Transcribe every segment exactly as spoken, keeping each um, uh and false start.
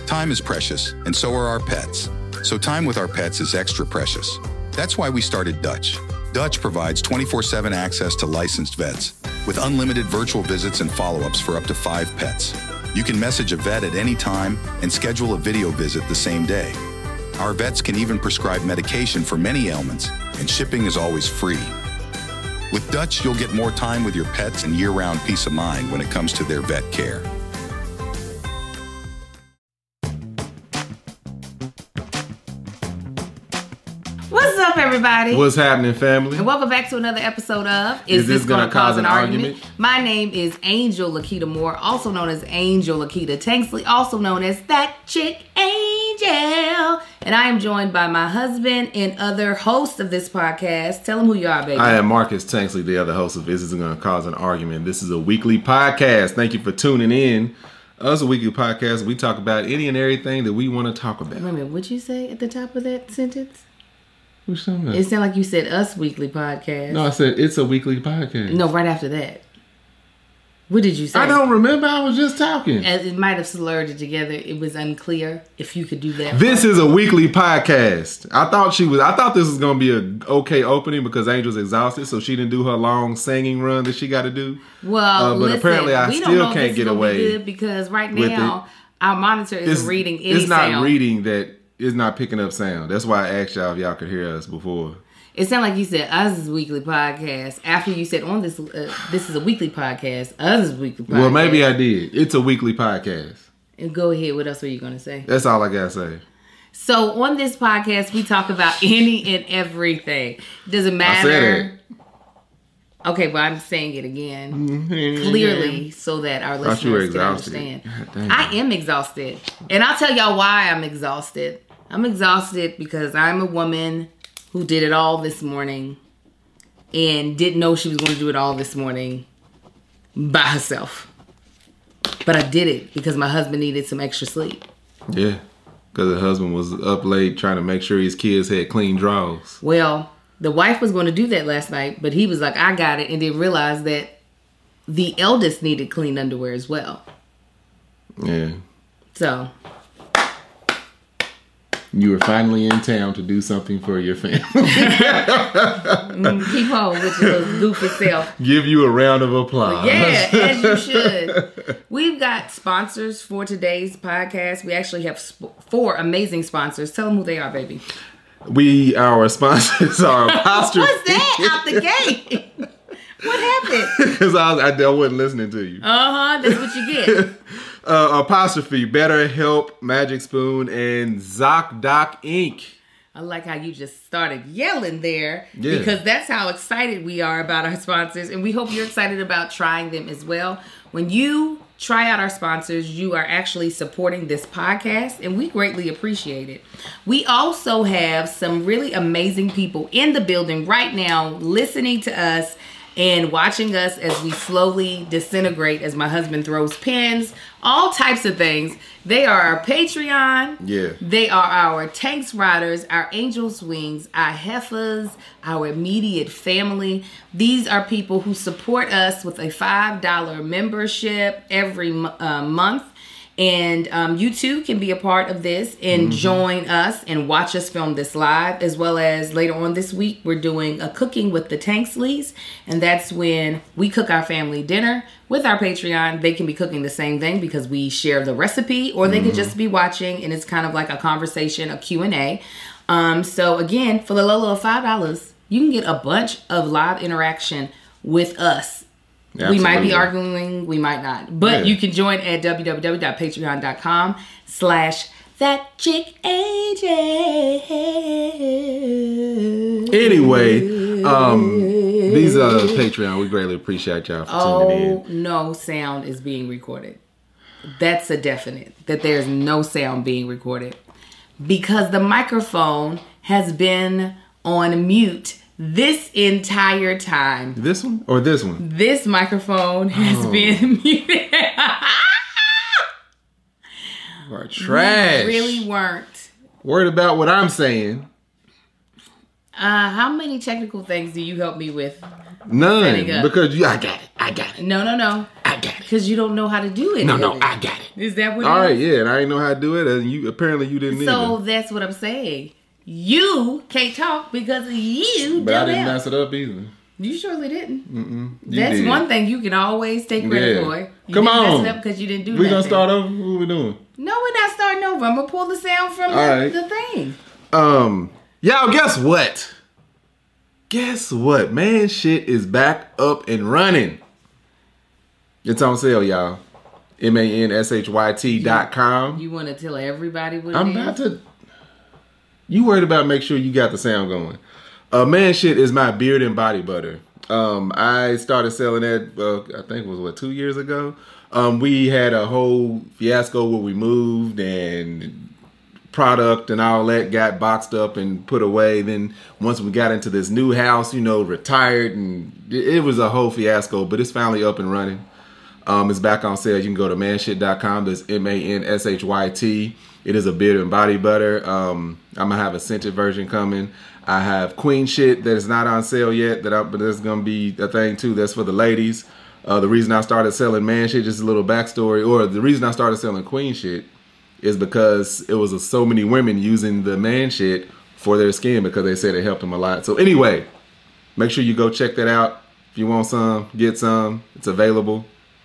Time is precious, and so are our pets. So time with our pets is extra precious. That's why we started Dutch. Dutch provides twenty-four seven access to licensed vets with unlimited virtual visits and follow-ups for up to five pets. You can message a vet at any time and schedule a video visit the same day. Our vets can even prescribe medication for many ailments, and shipping is always free. With Dutch, you'll get more time with your pets and year-round peace of mind when it comes to their vet care. What's up, everybody? What's happening, family? And welcome back to another episode of Is, Is This, This Gonna, Gonna Cause, Cause an, an argument? Argument? My name is Angel Lakita Moore, also known as Angel Lakita Tanksley, also known as That Chick Angel. And I am joined by my husband and other host of this podcast. Tell them who you are, baby. I am Marcus Tanksley, the other host of Is This Gonna Cause an Argument? This is a weekly podcast. Thank you for tuning in. Us, a weekly podcast, we talk about any and everything that we want to talk about. Wait a minute, what'd you say at the top of that sentence? What's talking about? It sounded like you said us weekly podcast. No, I said it's a weekly podcast. No, right after that. What did you say? I don't remember. I was just talking. As it might have slurred it together. It was unclear if you could do that. This is a weekly podcast. I thought she was. I thought this was gonna be a okay opening because Angel's exhausted, so she didn't do her long singing run that she got to do. Well, uh, but listen, apparently I we still don't know if can't this get is gonna away be good because right with now our monitor It's, isn't reading any it's not sound. reading that. It's not picking up sound. That's why I asked y'all if y'all could hear us before. It sounded like you said us is weekly podcast after you said on this uh, this is a weekly podcast. Us is weekly podcast. Well, maybe I did. It's a weekly podcast. And go ahead. What else were you going to say? That's all I gotta say. So on this podcast, we talk about any and everything. Doesn't matter. I said it. Okay, but I'm saying it again clearly so that our Thought you were listeners can exhausted. understand. I am exhausted. And I'll tell y'all why I'm exhausted. I'm exhausted because I'm a woman who did it all this morning and didn't know she was going to do it all this morning by herself. But I did it because my husband needed some extra sleep. Yeah, because the husband was up late trying to make sure his kids had clean drawers. Well, the wife was going to do that last night, but he was like, I got it, and didn't realize that the eldest needed clean underwear as well. Yeah. So, You were finally in town to do something for your family. mm, keep home with your little goofy self. Give you a round of applause. Yeah, as you should. We've got sponsors for today's podcast. We actually have sp- four amazing sponsors. Tell them who they are, baby. We, our sponsors are Apostrophe. What's that out the gate? What happened? Because I, I, I wasn't listening to you. Uh-huh, that's what you get. uh, Apostrophe, BetterHelp, Magic Spoon, and ZocDoc Incorporated. I like how you just started yelling there Yeah. because that's how excited we are about our sponsors, and we hope you're excited about trying them as well. When you try out our sponsors, you are actually supporting this podcast, and we greatly appreciate it. We also have some really amazing people in the building right now listening to us and watching us as we slowly disintegrate as my husband throws pins, all types of things. They are our Patreon. Yeah. They are our Tanks Riders, our Angels Wings, our Heifers, our immediate family. These are people who support us with a five dollars membership every uh, month. And um, you too can be a part of this and mm-hmm. join us and watch us film this live, as well as later on this week, we're doing a cooking with the Tanksleys. And that's when we cook our family dinner with our Patreon. They can be cooking the same thing because we share the recipe, or they mm-hmm. could just be watching and it's kind of like a conversation, a Q and A. Um, so again, for the low low of five dollars, you can get a bunch of live interaction with us. Absolutely. We might be arguing, we might not. But yeah. you can join at www.patreon.com slash that chick A J. Anyway, um, these are Patreon. We greatly appreciate y'all for oh, tuning in. Oh, no sound is being recorded. That's a definite, that there's no sound being recorded. Because the microphone has been on mute this entire time. This one or this one? This microphone has oh. been muted. You are trash. We really weren't. Worried about what I'm saying. Uh, how many technical things do you help me with? None. Because you, I got it. I got it. No, no, no. I got it. Because you don't know how to do it. No, no, I got it. Is that what All it right, is? yeah, and I didn't know how to do it, and you apparently you didn't So either. that's what I'm saying. You can't talk because of you. But I didn't help. mess it up either. You surely didn't. Mm-mm. You That's did. one thing you can always take credit Yeah. for. You Come didn't on. mess it up because you didn't do We nothing. gonna start over? What we doing? No, we're not starting over. I'm gonna pull the sound from the, right. the thing. Um, y'all, guess what? Guess what? Man, shit is back up and running. It's on sale, y'all. M A N S H Y T dot com. You want to tell everybody what I'm it is? about to. You worried about make sure you got the sound going. Uh, man, shit is my beard and body butter. Um, I started selling that. Uh, I think it was what two years ago. Um, we had a whole fiasco where we moved and product and all that got boxed up and put away. Then once we got into this new house, you know, retired, and it, it was a whole fiasco. But it's finally up and running. Um, it's back on sale. You can go to man shit dot com. That's M A N S H Y T. It is a beard and body butter. Um, I'm gonna have a scented version coming. I have Queen shit that is not on sale yet. That I, but that's gonna be a thing too. That's for the ladies. Uh, the reason I started selling man shit, just a little backstory, or the reason I started selling Queen shit is because it was uh, so many women using the man shit for their skin because they said it helped them a lot. So anyway, make sure you go check that out. If you want some, get some. It's available.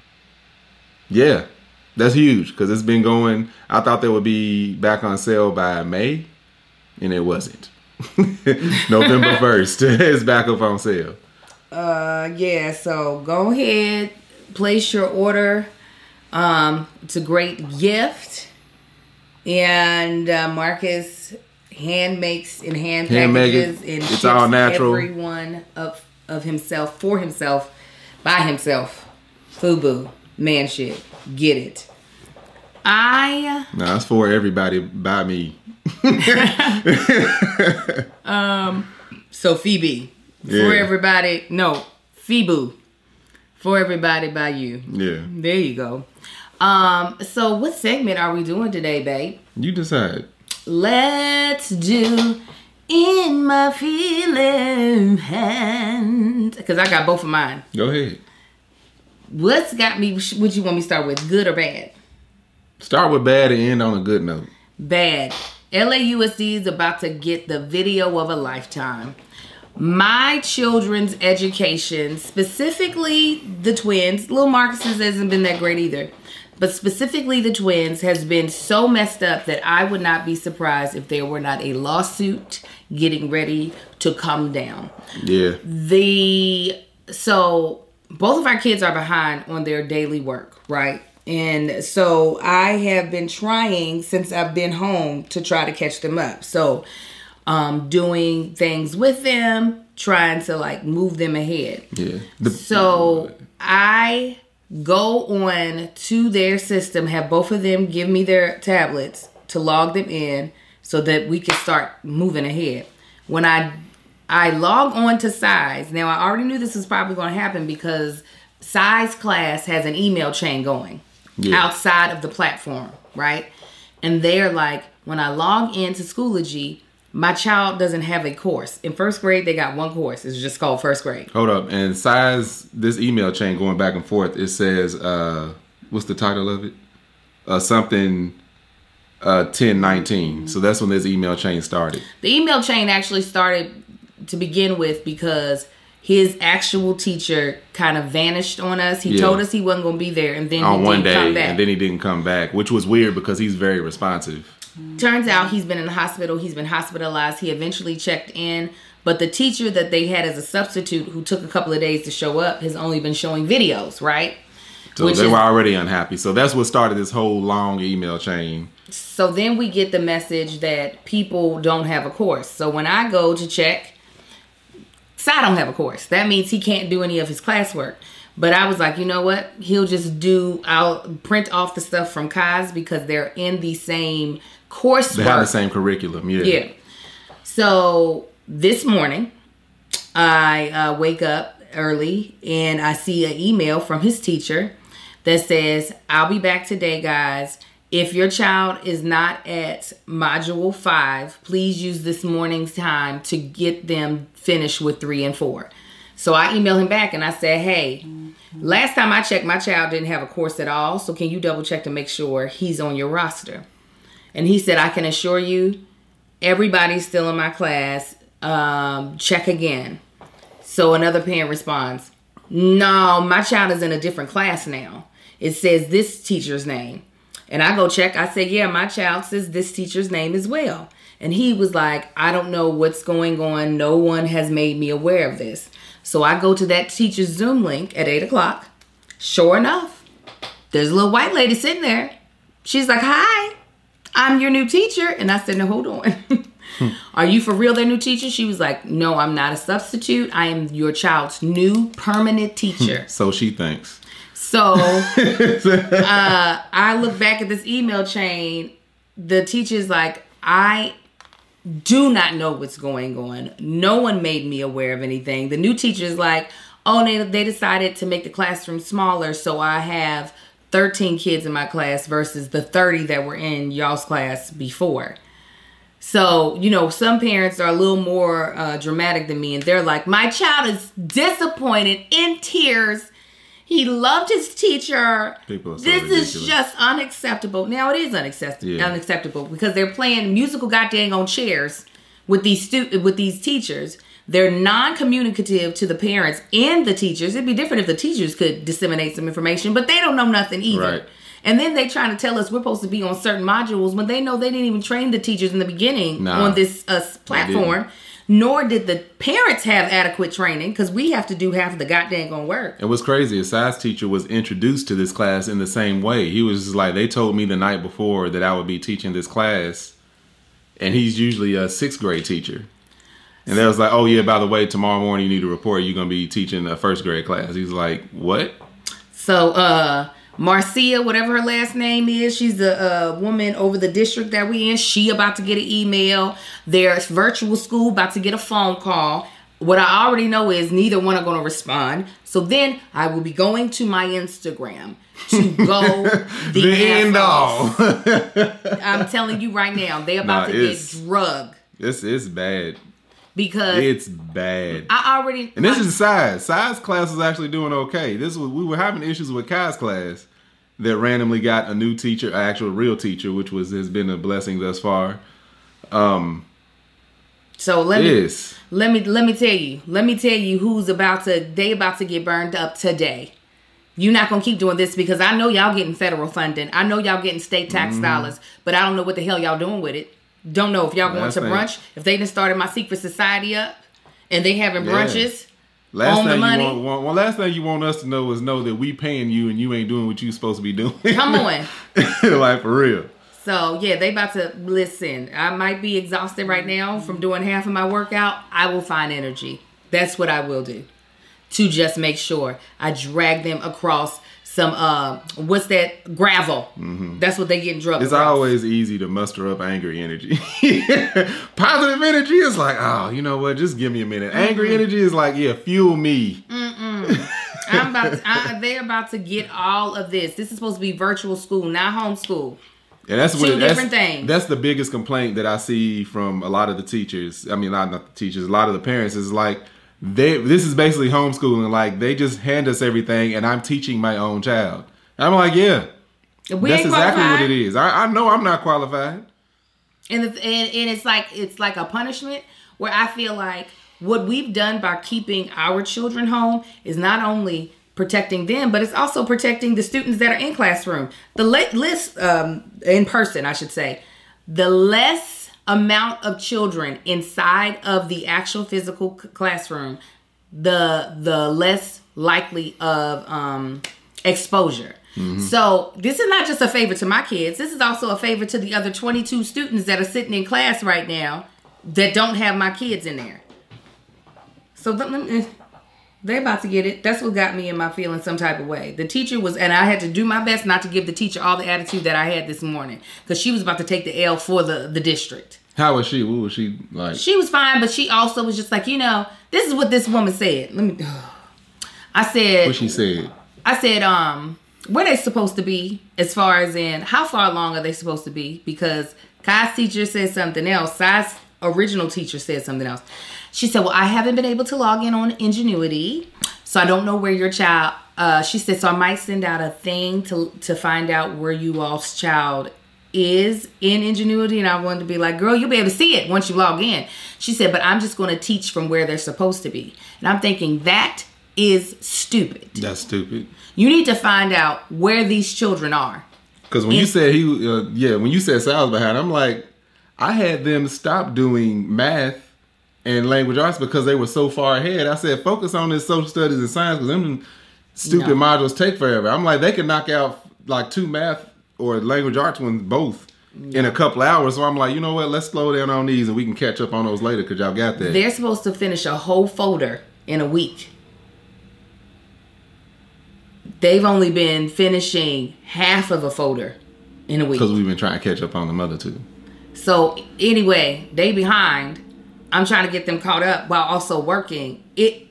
Yeah, that's huge because it's been going. I thought they would be back on sale by May, and it wasn't. November first, it's back up on sale. Uh, yeah. So go ahead, place your order. Um, it's a great gift, and uh, Marcus hand makes and hand Hand make packages it. and It's ships all natural. everyone of of himself for himself by himself. FUBU. Man shit. Get it. I No, it's for everybody by me. um so Phoebe. For Yeah. everybody. No. FIBU. For everybody by you. Yeah, There you go. Um, so what segment are we doing today, babe? you decide. Let's do In My Feeling Hand. Because I got both of mine. Go ahead. What's got me, what you want me to start with? Good or bad? Start with bad and end on a good note. Bad. L A U S D is about to get the video of a lifetime. My children's education, specifically the twins, little Marcus's hasn't been that great either, but specifically the twins has been so messed up that I would not be surprised if there were not a lawsuit getting ready to come down. Yeah. The so both of our kids are behind on their daily work, right? And so I have been trying since I've been home to try to catch them up. So um, doing things with them, trying to like move them ahead. Yeah. The, So I go on to their system, have both of them give me their tablets to log them in so that we can start moving ahead. When I I log on to Size, now I already knew this was probably going to happen because Size class has an email chain going Yeah. outside of the platform, right? And they're like, when I log into Schoology, my child doesn't have a course. In first grade, they got one course. It's just called first grade. Hold up. And Size, this email chain going back and forth, it says, uh, what's the title of it? Uh, something uh, ten nineteen. So that's when this email chain started. The email chain actually started to begin with because his actual teacher kind of vanished on us. He Yeah. told us he wasn't going to be there, and then On he one didn't come day, back. and then he didn't come back, which was weird because he's very responsive. Turns out he's been in the hospital. He's been hospitalized. He eventually checked in. But the teacher that they had as a substitute who took a couple of days to show up has only been showing videos, right? So Which they is- were already unhappy. So that's what started this whole long email chain. So then we get the message that people don't have a course. So when I go to check, Sai don't have a course. That means he can't do any of his classwork. But I was like, you know what? He'll just do, I'll print off the stuff from Kai's because they're in the same coursework. They have the same curriculum, yeah. Yeah. So this morning, I uh, wake up early and I see an email from his teacher that says, I'll be back today, guys. If your child is not at module five, please use this morning's time to get them finished with three and four. So I emailed him back and I said, hey, Last time I checked, my child didn't have a course at all. So can you double check to make sure he's on your roster? And he said, I can assure you, everybody's still in my class. Um, check again. So another parent responds, no, my child is in a different class now. It says this teacher's name. And I go check. I say, yeah, my child says this teacher's name as well. And he was like, I don't know what's going on. No one has made me aware of this. So I go to that teacher's Zoom link at eight o'clock. Sure enough, there's a little white lady sitting there. She's like, hi, I'm your new teacher. And I said, no, hold on. hmm. Are you for real their new teacher? She was like, no, I'm not a substitute. I am your child's new permanent teacher. So she thinks. So uh, I look back at this email chain. The teacher's like, I do not know what's going on. No one made me aware of anything. The new teacher's like, oh, they, they decided to make the classroom smaller, so I have thirteen kids in my class versus the thirty that were in y'all's class before. So, you know, some parents are a little more uh, dramatic than me, and they're like, my child is disappointed, in tears. He loved his teacher. People are so this ridiculous. is just unacceptable. Now it is unacceptable, yeah. unacceptable because they're playing musical goddamn on chairs with these stu- with these teachers. They're non-communicative to the parents and the teachers. It'd be different if the teachers could disseminate some information, but they don't know nothing either. Right. And then they trying to tell us we're supposed to be on certain modules when they know they didn't even train the teachers in the beginning nah, on this uh, platform. Nor did the parents have adequate training because we have to do half of the goddamn gonna work. And what's crazy, a science teacher was introduced to this class in the same way. He was just like, they told me the night before that I would be teaching this class. And he's usually a sixth grade teacher. And they was like, oh yeah, by the way, tomorrow morning you need to report you're going to be teaching a first grade class. He's like, what? So, uh... Marcia, whatever her last name is, she's the uh, woman over the district that we in. She about to get an email. There's virtual school about to get a phone call. What I already know is neither one are going to respond. So then I will be going to my Instagram to go the, the end all. I'm telling you right now, they're about nah, to get drugged. It's it's bad. Because it's bad. I already and this I, is Sci's. Sci's class is actually doing okay. This was we were having issues with Kai's class that randomly got a new teacher, an actual real teacher, which was has been a blessing thus far. Um. So let me is. let me let me tell you. Let me tell you who's about to they about to get burned up today. You're not gonna keep doing this because I know y'all getting federal funding. I know y'all getting state tax mm-hmm. dollars, but I don't know what the hell y'all doing with it. Don't know if y'all going to brunch. If they done started my secret society up and they having brunches yeah. last on the thing money. You want, well, last thing you want us to know is know that we paying you and you ain't doing what you supposed to be doing. Come on. Like for real. So yeah, they about to listen. I might be exhausted right now from doing half of my workout. I will find energy. That's what I will do to just make sure I drag them across some, uh, what's that? Gravel. Mm-hmm. That's what they getting drugged It's across. always easy to muster up angry energy. Positive energy is like, oh, you know what? Just give me a minute. Mm-hmm. Angry energy is like, yeah, fuel me. Mm-mm. I'm about to, I, they're about to get all of this. This is supposed to be virtual school, not homeschool. And that's Two what different that's, things. That's the biggest complaint that I see from a lot of the teachers. I mean, not, not the teachers. A lot of the parents is like, they. This is basically homeschooling. Like, they just hand us everything, and I'm teaching my own child. I'm like, yeah, we that's ain't exactly qualified. what it is. I, I know I'm not qualified. And it's, and, and it's like it's like a punishment where I feel like what we've done by keeping our children home is not only protecting them, but it's also protecting the students that are in classroom. The le- list um, in person, I should say, the less amount of children inside of the actual physical c- classroom, the the less likely of um, exposure. Mm-hmm. So this is not just a favor to my kids. This is also a favor to the other twenty-two students that are sitting in class right now that don't have my kids in there. So th- they're about to get it. That's what got me in my feeling some type of way. The teacher was, and I had to do my best not to give the teacher all the attitude that I had this morning because she was about to take the L for the, the district. How was she? What was she like? She was fine, but she also was just like, you know, this is what this woman said. Let me. I said. What she said? I said, um, where they supposed to be as far as in how far along are they supposed to be? Because Kai's teacher said something else. Kai's original teacher said something else. She said, well, I haven't been able to log in on Ingenuity, so I don't know where your child. Uh, she said, so I might send out a thing to to find out where you all's child is in Ingenuity. And I wanted to be like, girl, you'll be able to see it once you log in. She said, but I'm just going to teach from where they're supposed to be. And I'm thinking, that is stupid. That's stupid. You need to find out where these children are. Because when in- you said he, uh, yeah, when you said Sal's behind, I'm like, I had them stop doing math and language arts because they were so far ahead. I said, focus on this social studies and science because them stupid no. modules take forever. I'm like, they could knock out like two math or language arts ones both yeah. in a couple hours. So I'm like, you know what? Let's slow down on these and we can catch up on those later because y'all got that. They're supposed to finish a whole folder in a week. They've only been finishing half of a folder in a week. Because we've been trying to catch up on the other two. So anyway, they behind. I'm trying to get them caught up while also working. It,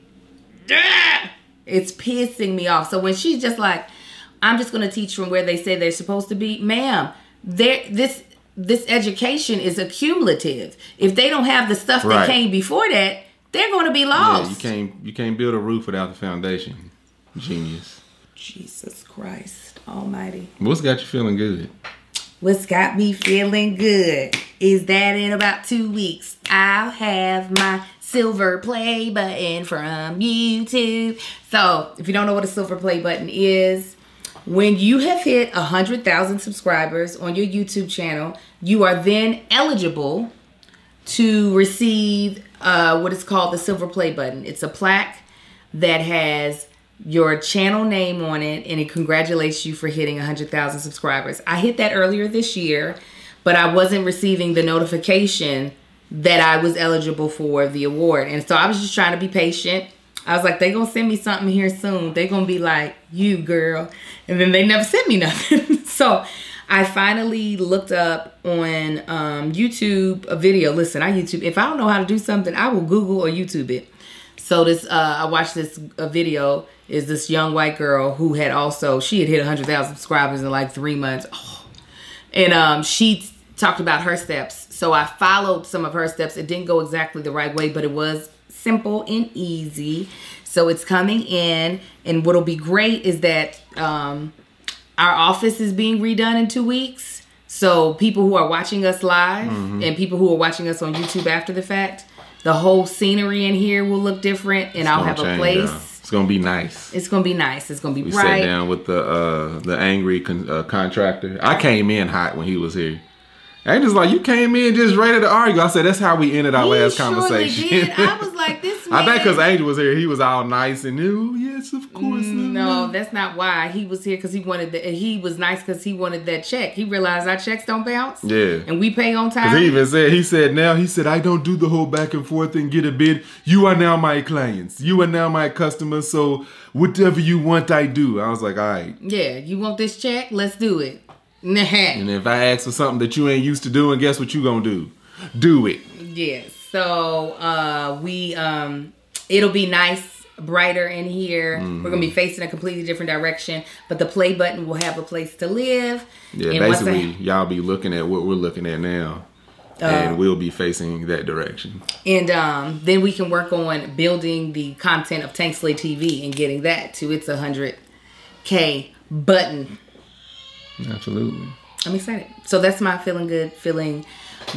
it's pissing me off. So when she's just like, I'm just going to teach from where they say they're supposed to be. Ma'am, this this education is accumulative. If they don't have the stuff right. that came before that, they're going to be lost. Yeah, you can't you can't build a roof without the foundation. Genius. Jesus Christ Almighty. What's got you feeling good? What's got me feeling good is that in about two weeks, I'll have my silver play button from YouTube. So if you don't know what a silver play button is, when you have hit one hundred thousand subscribers on your YouTube channel, you are then eligible to receive uh, what is called the silver play button. It's a plaque that has your channel name on it, and it congratulates you for hitting one hundred thousand subscribers. I hit that earlier this year, but I wasn't receiving the notification that I was eligible for the award. And so I was just trying to be patient. I was like, they gonna send me something here soon. They gonna be like, you girl. And then they never sent me nothing. So I finally looked up on um, YouTube a video. Listen, I YouTube. If I don't know how to do something, I will Google or YouTube it. So this, uh, I watched this a video. Is this young white girl who had also, she had hit one hundred thousand subscribers in like three months. Oh. And um, she talked about her steps. So I followed some of her steps. It didn't go exactly the right way, but it was simple and easy. So it's coming in. And what'll be great is that um, our office is being redone in two weeks. So people who are watching us live mm-hmm. and people who are watching us on YouTube after the fact, the whole scenery in here will look different, and it's I'll have a place. Girl. It's gonna be nice. It's gonna be nice. It's gonna be we bright. We sat down with the uh, the angry con- uh, contractor. I came in hot when he was here. Angel's like, you came in just ready to argue. I said, that's how we ended our he last surely conversation. Did. I was like, this man. I bet because Angel was here, he was all nice and oh yes, of course. No, that's not why he was here. Because he wanted the, he was nice because he wanted that check. He realized our checks don't bounce. Yeah, and we pay on time. Because he even said, he said now he said I don't do the whole back and forth and get a bid. You are now my clients. You are now my customers. So whatever you want, I do. I was like, all right. Yeah, you want this check? Let's do it. And if I ask for something that you ain't used to doing, guess what you gonna do? Do it. Yes. So uh, we, um, it'll be nice, brighter in here. Mm-hmm. We're gonna be facing a completely different direction, but the play button will have a place to live. Yeah, and basically, I, y'all be looking at what we're looking at now, uh, and we'll be facing that direction. And um, then we can work on building the content of Tank Slay T V and getting that to its one hundred K button. Absolutely. I'm excited. So that's my feeling good, feeling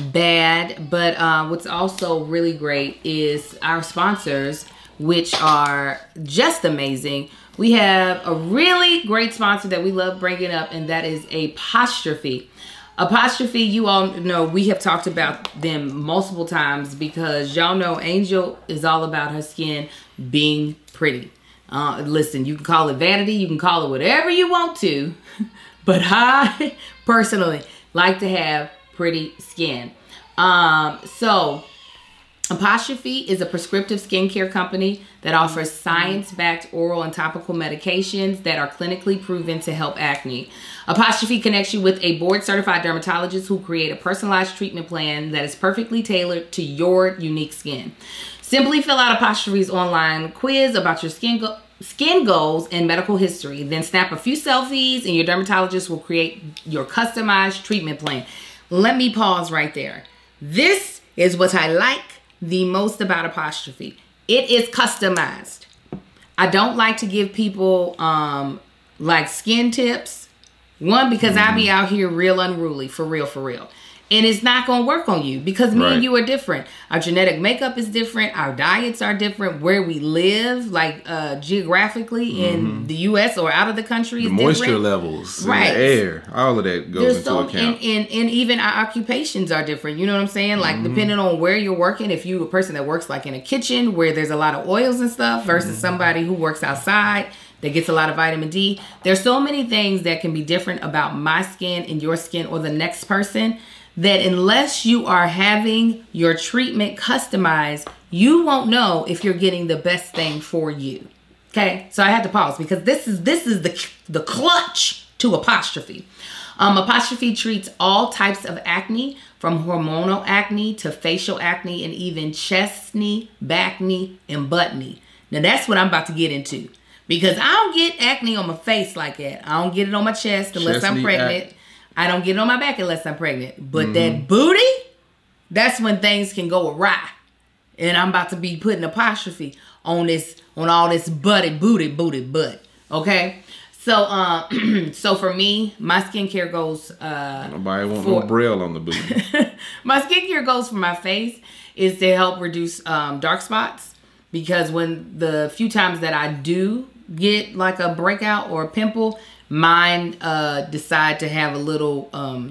bad. But uh, what's also really great is our sponsors, which are just amazing. We have a really great sponsor that we love bringing up, and that is Apostrophe. Apostrophe, you all know we have talked about them multiple times because y'all know Angel is all about her skin being pretty. Uh, listen, you can call it vanity, you can call it whatever you want to. But I personally like to have pretty skin. Um, so Apostrophe is a prescriptive skincare company that offers science-backed oral and topical medications that are clinically proven to help acne. Apostrophe connects you with a board-certified dermatologist who create a personalized treatment plan that is perfectly tailored to your unique skin. Simply fill out Apostrophe's online quiz about your skin go- skin goals and medical history. Then snap a few selfies and your dermatologist will create your customized treatment plan. Let me pause right there. This is what I like the most about Apostrophe. It is customized. I don't like to give people um like skin tips. One, because mm. I be out here real unruly, for real, for real. And it's not going to work on you because me right. and you are different. Our genetic makeup is different. Our diets are different. Where we live, like uh, geographically mm-hmm. in the U S or out of the country is the moisture different. levels, right. the air, all of that goes There's into so, account. And, and, and even our occupations are different. You know what I'm saying? Like mm-hmm. depending on where you're working, if you're a person that works like in a kitchen where there's a lot of oils and stuff versus mm-hmm. somebody who works outside that gets a lot of vitamin D. There's so many things that can be different about my skin and your skin or the next person that unless you are having your treatment customized, you won't know if you're getting the best thing for you. Okay, so I had to pause because this is this is the the clutch to Apostrophe. Um, Apostrophe treats all types of acne, from hormonal acne to facial acne, and even chest knee, back knee, and butt knee. Now that's what I'm about to get into because I don't get acne on my face like that. I don't get it on my chest unless chest I'm pregnant. Ac- I don't get it on my back unless I'm pregnant. But mm-hmm. that booty, that's when things can go awry. And I'm about to be putting apostrophe on this, on all this butty, booty, booty, butt. Okay? So, um, so for me, my skincare goes... Uh, Nobody want for, no braille on the booty. My skincare goes for my face is to help reduce um, dark spots. Because when the few times that I do get like a breakout or a pimple... Mine uh, decide to have a little um,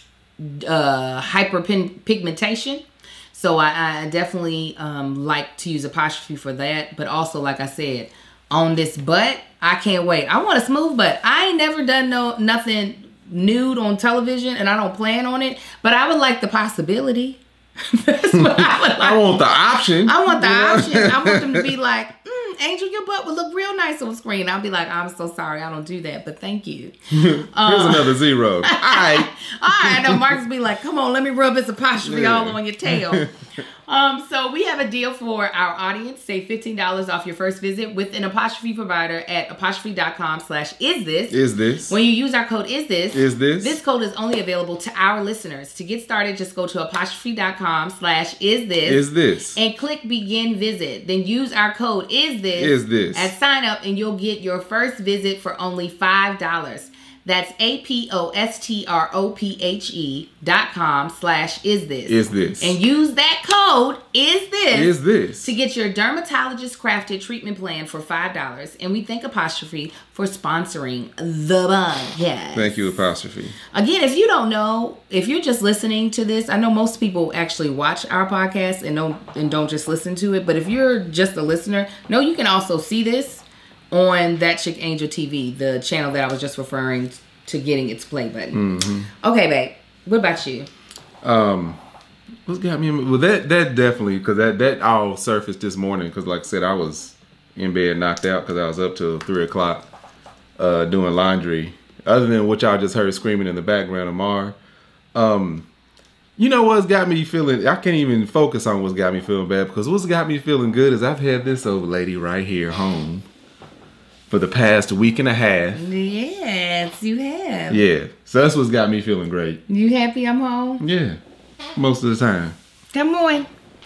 uh, hyperpigmentation. So I, I definitely um, like to use apostrophe for that. But also, like I said, on this butt, I can't wait. I want a smooth butt. I ain't never done no nothing nude on television, and I don't plan on it. But I would like the possibility. That's what I would like. I want the option. I want the option. I want them to be like, mm, Angel, your butt would look real nice on screen. I'll be like, I'm so sorry, I don't do that, but thank you. Here's um, another zero. All right. All right. I know Marcus be like, come on, let me rub this apostrophe yeah. all on your tail. Um, so we have a deal for our audience. Save fifteen dollars off your first visit with an apostrophe provider at apostrophe.com slash is this. Is this. When you use our code is this. Is this. This code is only available to our listeners. To get started, just go to apostrophe.com slash is this. Is this. And click begin visit. Then use our code is this. Is this. At sign up and you'll get your first visit for only five dollars. That's A-P-O-S-T-R-O-P-H-E dot com slash is this. Is this. And use that code, is this. Is this. To get your dermatologist crafted treatment plan for five dollars. And we thank Apostrophe for sponsoring the podcast. Thank you, Apostrophe. Again, if you don't know, if you're just listening to this, I know most people actually watch our podcast and don't, and don't just listen to it. But if you're just a listener, no, you can also see this on That Chick Angel T V, the channel that I was just referring to getting its play button. Mm-hmm. Okay, babe. What about you? Um, what's got me? Well, that that definitely, because that that all surfaced this morning. Because, like I said, I was in bed knocked out because I was up till three o'clock uh, doing laundry. Other than what y'all just heard screaming in the background of Mar. Um, you know what's got me feeling? I can't even focus on what's got me feeling bad because what's got me feeling good is I've had this old lady right here home for the past week and a half. Yes, you have. Yeah. So that's what's got me feeling great. You happy I'm home? Yeah. Most of the time. Come on.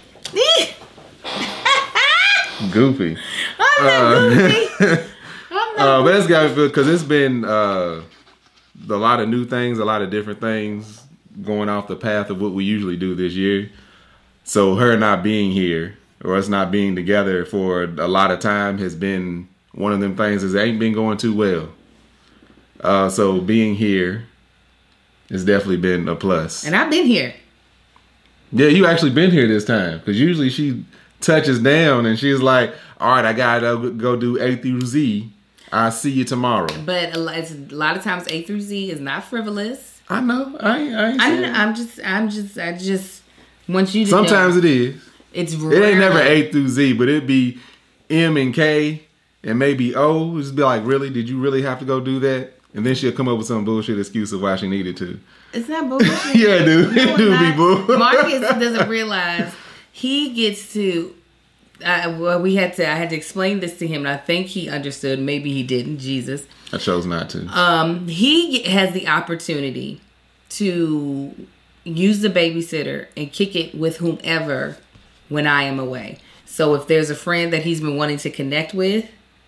Goofy. I'm not uh, goofy. I'm not uh, but that's goofy. got me feeling, because it's been uh, a lot of new things, a lot of different things going off the path of what we usually do this year. So her not being here, or us not being together for a lot of time, has been one of them things that ain't been going too well. Uh, so being here has definitely been a plus. And I've been here. Yeah, you actually been here this time. Because usually she touches down and she's like, all right, I got to go do A through Z. I'll see you tomorrow. But a lot, it's, a lot of times A through Z is not frivolous. I know. I ain't, I ain't I know, I'm just, I'm just, I just want you to Sometimes know. it is. It's It rarely. ain't never A through Z, but it'd be M and K. And maybe O, just be like, really? Did you really have to go do that? And then she'll come up with some bullshit excuse of why she needed to. It's not bullshit. Yeah, dude. No, it do be bull. Marcus doesn't realize he gets to. Uh, well, we had to. I had to explain this to him, and I think he understood. Maybe he didn't. Jesus. I chose not to. Um, he has the opportunity to use the babysitter and kick it with whomever when I am away. So if there's a friend that he's been wanting to connect with,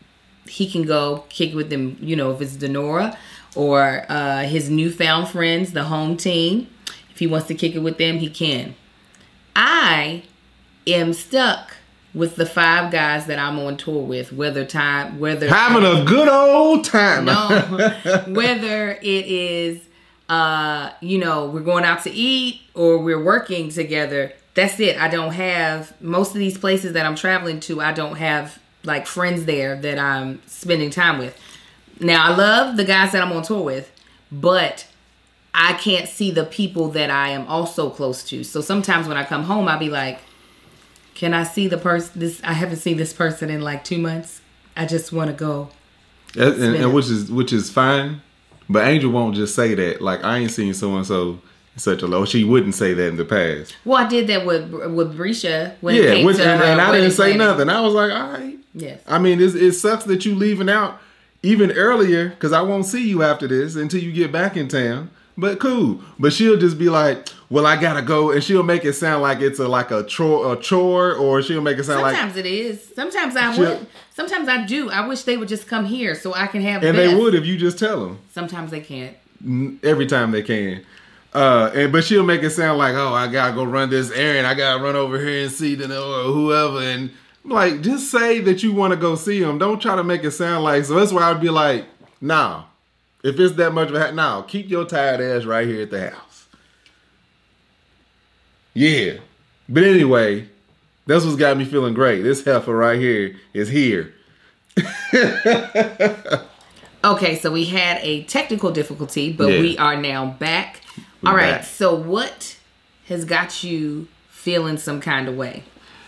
he can go kick with them, you know, if it's Denora or uh, his newfound friends, the home team. If he wants to kick it with them, he can. I am stuck with the five guys that I'm on tour with, whether time, whether having a good old time. No, whether it is, uh, you know, we're going out to eat or we're working together. That's it. I don't have most of these places that I'm traveling to. I don't have like friends there that I'm spending time with. Now I love the guys that I'm on tour with, but I can't see the people that I am also close to. So sometimes when I come home, I'll be like, can I see the person? This I haven't seen this person in like two months. I just want to go. And, and, and which is which is fine, but Angel won't just say that. Like, I ain't seen so and so such a low. She wouldn't say that in the past. Well, I did that with with Brisha when yeah, it came which, to and, her and I didn't say planning. nothing. I was like, all right. Yes. I mean, it's, it sucks that you leaving out even earlier because I won't see you after this until you get back in town. But cool. But she'll just be like, well, I gotta go, and she'll make it sound like it's a like a chore, a chore, or she'll make it sound Sometimes like it is. Sometimes I she'll, would. Sometimes I do. I wish they would just come here so I can have. And Beth. they would if you just tell them. Sometimes they can't. Every time they can. Uh, and but she'll make it sound like, oh, I gotta go run this errand. I gotta run over here and see the or whoever. And like, just say that you want to go see them. Don't try to make it sound like. So that's why I'd be like, nah. If it's that much of a now, keep your tired ass right here at the house. Yeah. But anyway, that's what's got me feeling great. This heifer right here is here. Okay, so we had a technical difficulty, but Yeah. we are now back. We're All right, back. so what has got you feeling some kind of way?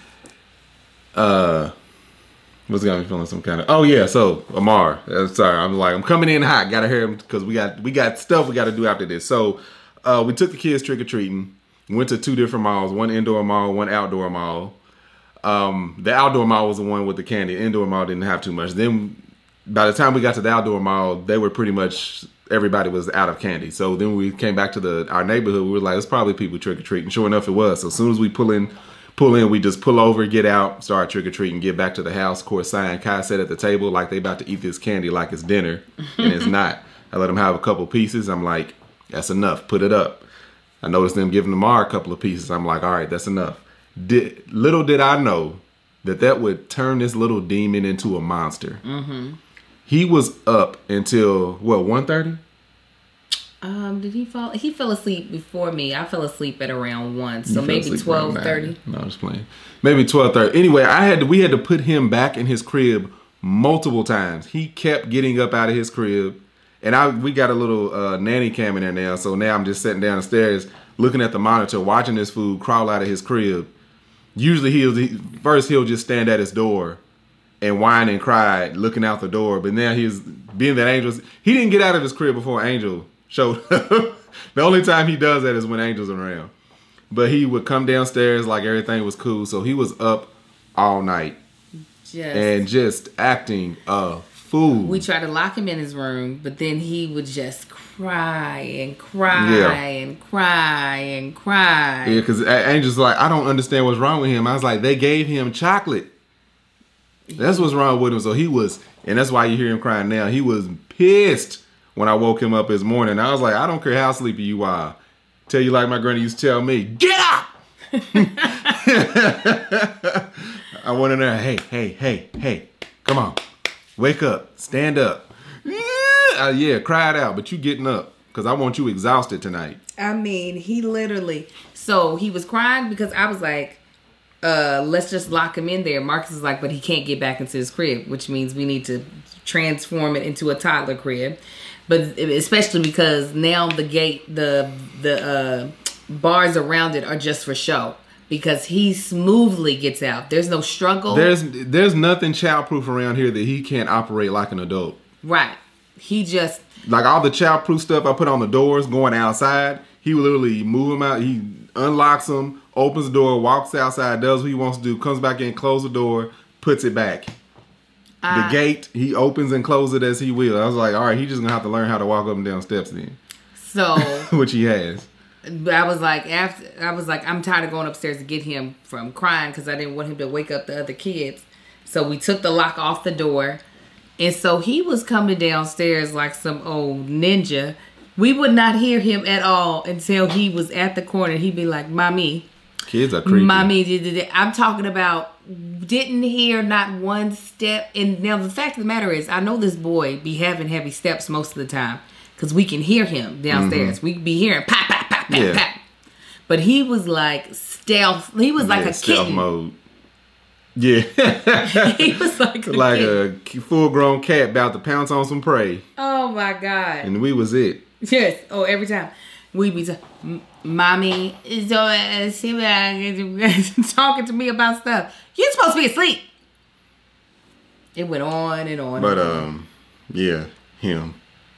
Uh, what's got me feeling some kind of? Oh yeah, so Amar. Uh, sorry, I'm like I'm coming in hot. Gotta hear him because we got we got stuff we got to do after this. So, uh, we took the kids trick or treating. Went to two different malls, one indoor mall, one outdoor mall. Um, the outdoor mall was the one with the candy. The indoor mall didn't have too much. Then by the time we got to the outdoor mall, they were pretty much everybody was out of candy. So then we came back to the our neighborhood. We were like, it's probably people trick or treating. Sure enough, it was. So as soon as we pull in. Pull in, we just pull over, get out, start trick-or-treating, get back to the house. Of course, Cy and Kai sat at the table like they about to eat this candy like it's dinner, and it's not. I let them have a couple pieces. I'm like, that's enough. Put it up. I noticed them giving Lamar a couple of pieces. I'm like, all right, that's enough. Did, little did I know that that would turn this little demon into a monster. Mm-hmm. He was up until, what, one thirty? Um, did he fall? He fell asleep before me. I fell asleep at around one, so You fell maybe asleep twelve around thirty. nine. No, I'm just playing. Maybe twelve thirty. Anyway, I had to, we had to put him back in his crib multiple times. He kept getting up out of his crib, and I we got a little uh, nanny cam in there now. So now I'm just sitting downstairs looking at the monitor, watching this food crawl out of his crib. Usually he'll he, first he'll just stand at his door and whine and cry, looking out the door. But now he's being that Angel's. He didn't get out of his crib before Angel showed up. The only time he does that is when Angel's around. But he would come downstairs like everything was cool. So he was up all night Just, and just acting a fool. we tried to lock him in his room, but then he would just cry and cry Yeah. and cry and cry. Yeah, because Angel's like, I don't understand what's wrong with him. I was like, they gave him chocolate. That's what's wrong with him. So he was, and that's why you hear him crying now. He was pissed when I woke him up this morning. I was like, I don't care how sleepy you are. Tell you like my granny used to tell me, get up! I went in there, hey, hey, hey, hey, come on. Wake up. Stand up. Yeah, uh, yeah cry it out, but you getting up because I want you exhausted tonight. I mean, he literally. So he was crying because I was like, uh, let's just lock him in there. Marcus is like, but he can't get back into his crib, which means we need to transform it into a toddler crib. But especially because now the gate, the the uh, bars around it are just for show. Because he smoothly gets out. There's no struggle. There's there's nothing childproof around here that he can't operate like an adult. Right. He just... Like all the childproof stuff I put on the doors going outside, he will literally move them out. He unlocks them, opens the door, walks outside, does what he wants to do, comes back in, closes the door, puts it back. Uh, the gate, he opens and closes it as he will. I was like, all right, he's just going to have to learn how to walk up and down steps then. So... Which he has. But I was like, after I was like, I'm tired of going upstairs to get him from crying because I didn't want him to wake up the other kids. So we took the lock off the door, And so he was coming downstairs like some old ninja. We would not hear him at all until he was at the corner. He'd be like, Mommy. Kids are creepy. Mommy, I'm talking about didn't hear not one step. And now the fact of the matter is, I know this boy be having heavy steps most of the time because we can hear him downstairs. Mm-hmm. We be hearing pop, pop, pop, pop, yeah. pop. But he was like stealth. He was like yeah, a stealth kitten. mode. Yeah. He was like a like kitten. a full-grown cat about to pounce on some prey. Oh my God. And we was it. Yes. Oh, every time we be t- Mommy is uh, talking to me about stuff. You're supposed to be asleep. It went on and on. But and on. um, yeah, him.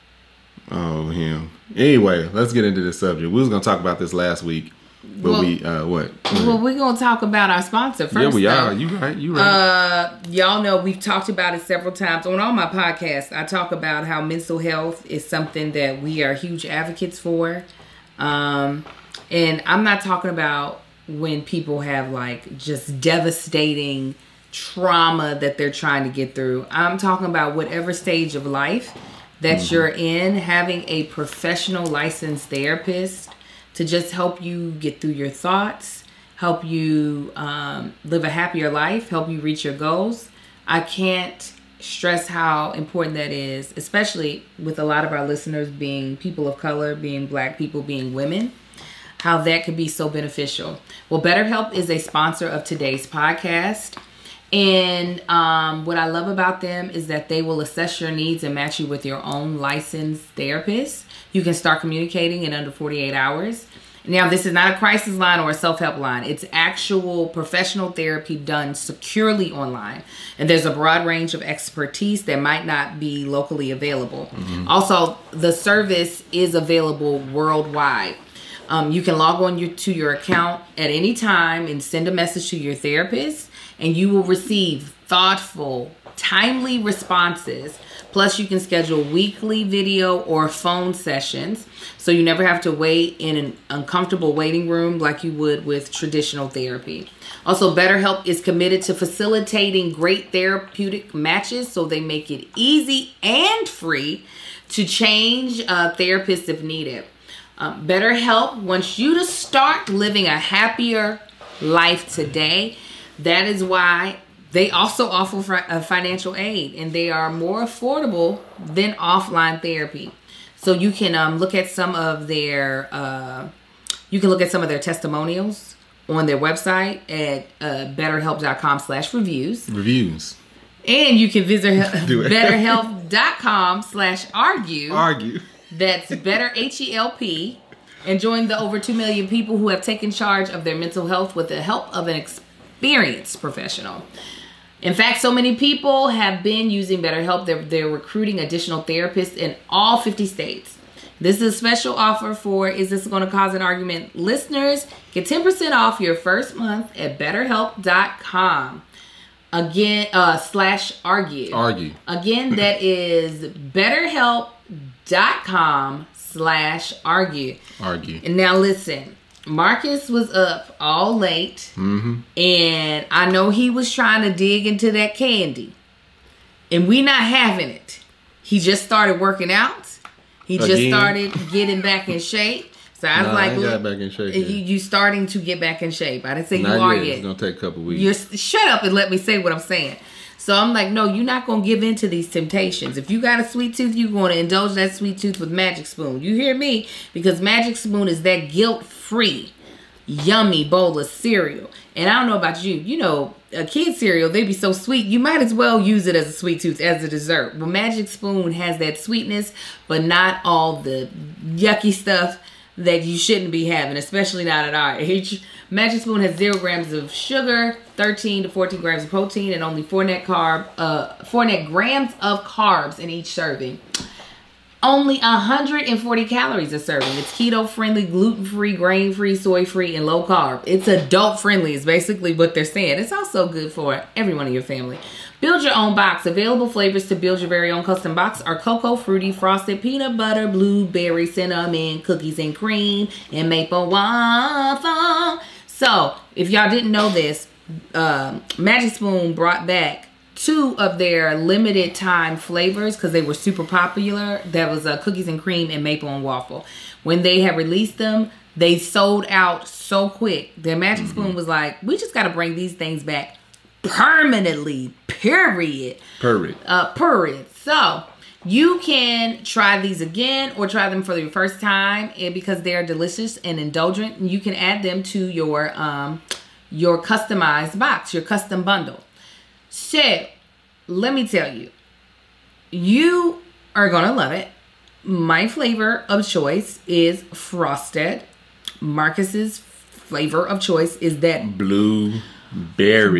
Oh, him. Anyway, let's get into the subject. We was gonna talk about this last week, but well, we uh, what? Well, we're gonna talk about our sponsor first. Yeah, we though. are. You right? You right? Uh, y'all know we've talked about it several times on all my podcasts. I talk about how mental health is something that we are huge advocates for. Um, and I'm not talking about when people have like just devastating trauma that they're trying to get through. I'm talking about whatever stage of life that mm-hmm. you're in, having a professional licensed therapist to just help you get through your thoughts, help you um, live a happier life, help you reach your goals. I can't stress how important that is, especially with a lot of our listeners being people of color, being Black people, being women, how that could be so beneficial. Well, BetterHelp is a sponsor of today's podcast. And um, what I love about them is that they will assess your needs and match you with your own licensed therapist. You can start communicating in under forty-eight hours. Now, this is not a crisis line or a self-help line. It's actual professional therapy done securely online. And there's a broad range of expertise that might not be locally available. Mm-hmm. Also, the service is available worldwide. Um, you can log on your, to your account at any time and send a message to your therapist, and you will receive thoughtful, timely responses. Plus, you can schedule weekly video or phone sessions, so you never have to wait in an uncomfortable waiting room like you would with traditional therapy. Also, BetterHelp is committed to facilitating great therapeutic matches, so they make it easy and free to change uh, therapists if needed. Um, BetterHelp wants you to start living a happier life today. That is why they also offer financial aid, and they are more affordable than offline therapy. So you can um, look at some of their uh, you can look at some of their testimonials on their website at uh, betterhelp.com slash reviews. Reviews. And you can visit betterhelp.com slash argue. Argue. That's better H E L P. And join the over two million people who have taken charge of their mental health with the help of an experienced professional. In fact, so many people have been using BetterHelp, they're, they're recruiting additional therapists in all fifty states. This is a special offer for Is This Going to Cause an Argument? Listeners, get ten percent off your first month at betterhelp.com. Again, uh, slash argue. Argue. Again, that is betterhelp.com slash argue. Argue. And now listen. Marcus was up all late, mm-hmm. and I know he was trying to dig into that candy, and we not having it. He just started working out. He Again? just started getting back in shape. So I was nah, like, I ain't got back in shape you, you starting to get back in shape. I didn't say not you are yet. yet. It's going to take a couple weeks. You're, shut up and let me say what I'm saying. So I'm like, no, you're not going to give in to these temptations. If you got a sweet tooth, you're going to indulge that sweet tooth with Magic Spoon. You hear me? Because Magic Spoon is that guilt-free, yummy bowl of cereal. And I don't know about you. You know, a kid's cereal, they be so sweet. You might as well use it as a sweet tooth, as a dessert. But Magic Spoon has that sweetness, but not all the yucky stuff that you shouldn't be having, especially not at our age. Magic Spoon has zero grams of sugar, thirteen to fourteen grams of protein, and only four net carb, uh, four net grams of carbs in each serving. Only one hundred forty calories a serving. It's keto-friendly, gluten-free, grain-free, soy-free, and low-carb. It's adult-friendly is basically what they're saying. It's also good for everyone in your family. Build your own box. Available flavors to build your very own custom box are cocoa, fruity, frosted, peanut butter, blueberry, cinnamon, cookies and cream, and maple waffle. So, if y'all didn't know this, uh, Magic Spoon brought back two of their limited time flavors because they were super popular. That was uh, cookies and cream and maple and waffle. When they had released them, they sold out so quick. Their Magic mm-hmm. Spoon was like, we just got to bring these things back permanently. Period. Period. Uh, period. So you can try these again or try them for the first time, and because they're delicious and indulgent, you can add them to your um your customized box, your custom bundle. So let me tell you, you are gonna love it. My flavor of choice is frosted. Marcus's flavor of choice is that blueberry.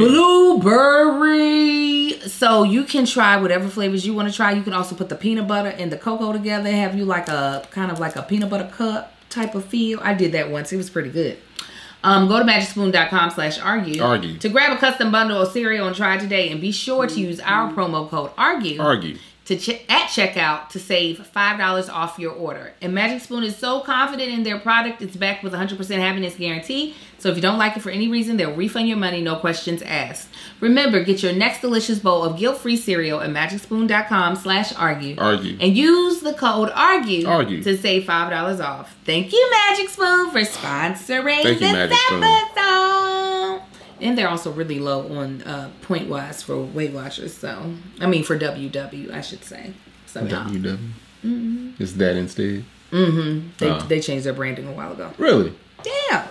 Blueberry. So you can try whatever flavors you want to try. You can also put the peanut butter and the cocoa together. Have you like a kind of like a peanut butter cup type of feel. I did that once. It was pretty good. Um, go to magic spoon dot com slash argue argue to grab a custom bundle of cereal and try it today. And be sure to use our promo code argue. Argue. To ch- at checkout to save five dollars off your order. And Magic Spoon is so confident in their product, it's backed with a one hundred percent happiness guarantee. So if you don't like it for any reason, they'll refund your money, no questions asked. Remember, get your next delicious bowl of guilt-free cereal at magic spoon dot com slash argue. Argue. And use the code ARGUE, argue to save five dollars off. Thank you, Magic Spoon, for sponsoring Thank this you, Magic Spoon. episode. And they're also really low on uh, point-wise for Weight Watchers. So, I mean, for W W, I should say. So, W W? Mm-hmm. Is that instead? Mm-hmm. They, oh. they changed their branding a while ago. Really? Yeah.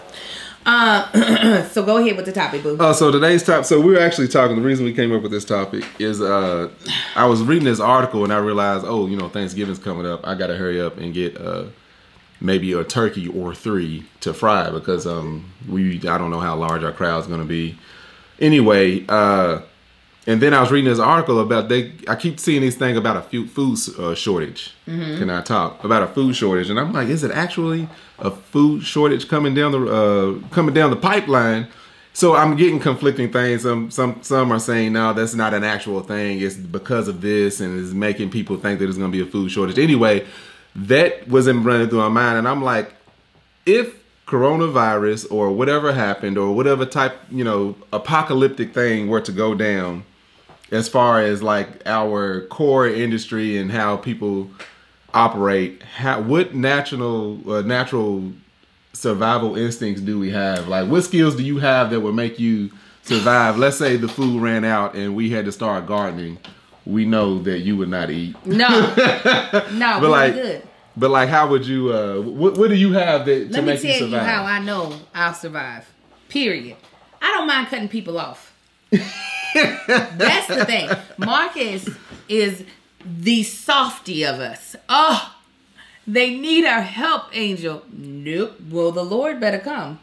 Uh, so go ahead with the topic, boo. Oh, uh, so today's topic. So we were actually talking. The reason we came up with this topic is uh, I was reading this article and I realized, oh, you know, Thanksgiving's coming up. I got to hurry up and get uh, maybe a turkey or three to fry because um, we I don't know how large our crowd's going to be. Anyway, uh, and then I was reading this article about they. I keep seeing this thing about a food food uh, shortage. Mm-hmm. Can I talk about a food shortage? And I'm like, is it actually a food shortage coming down the uh, coming down the pipeline? So I'm getting conflicting things. Some some some are saying no, that's not an actual thing. It's because of this, and it's making people think that there's going to be a food shortage. Anyway, that wasn't running through my mind, and I'm like, if coronavirus or whatever happened or whatever type, you know, apocalyptic thing were to go down, as far as like our core industry and how people operate, how, what natural uh, natural survival instincts do we have? Like, what skills do you have that would make you survive? Let's say the food ran out and we had to start gardening. We know that you would not eat. No, no, but like, good. But like, how would you? Uh, what What do you have that to make you survive? Let me tell you how I know I'll survive. Period. I don't mind cutting people off. That's the thing. Marcus is the softy of us. Oh, they need our help, Angel. Nope. Well, the Lord better come.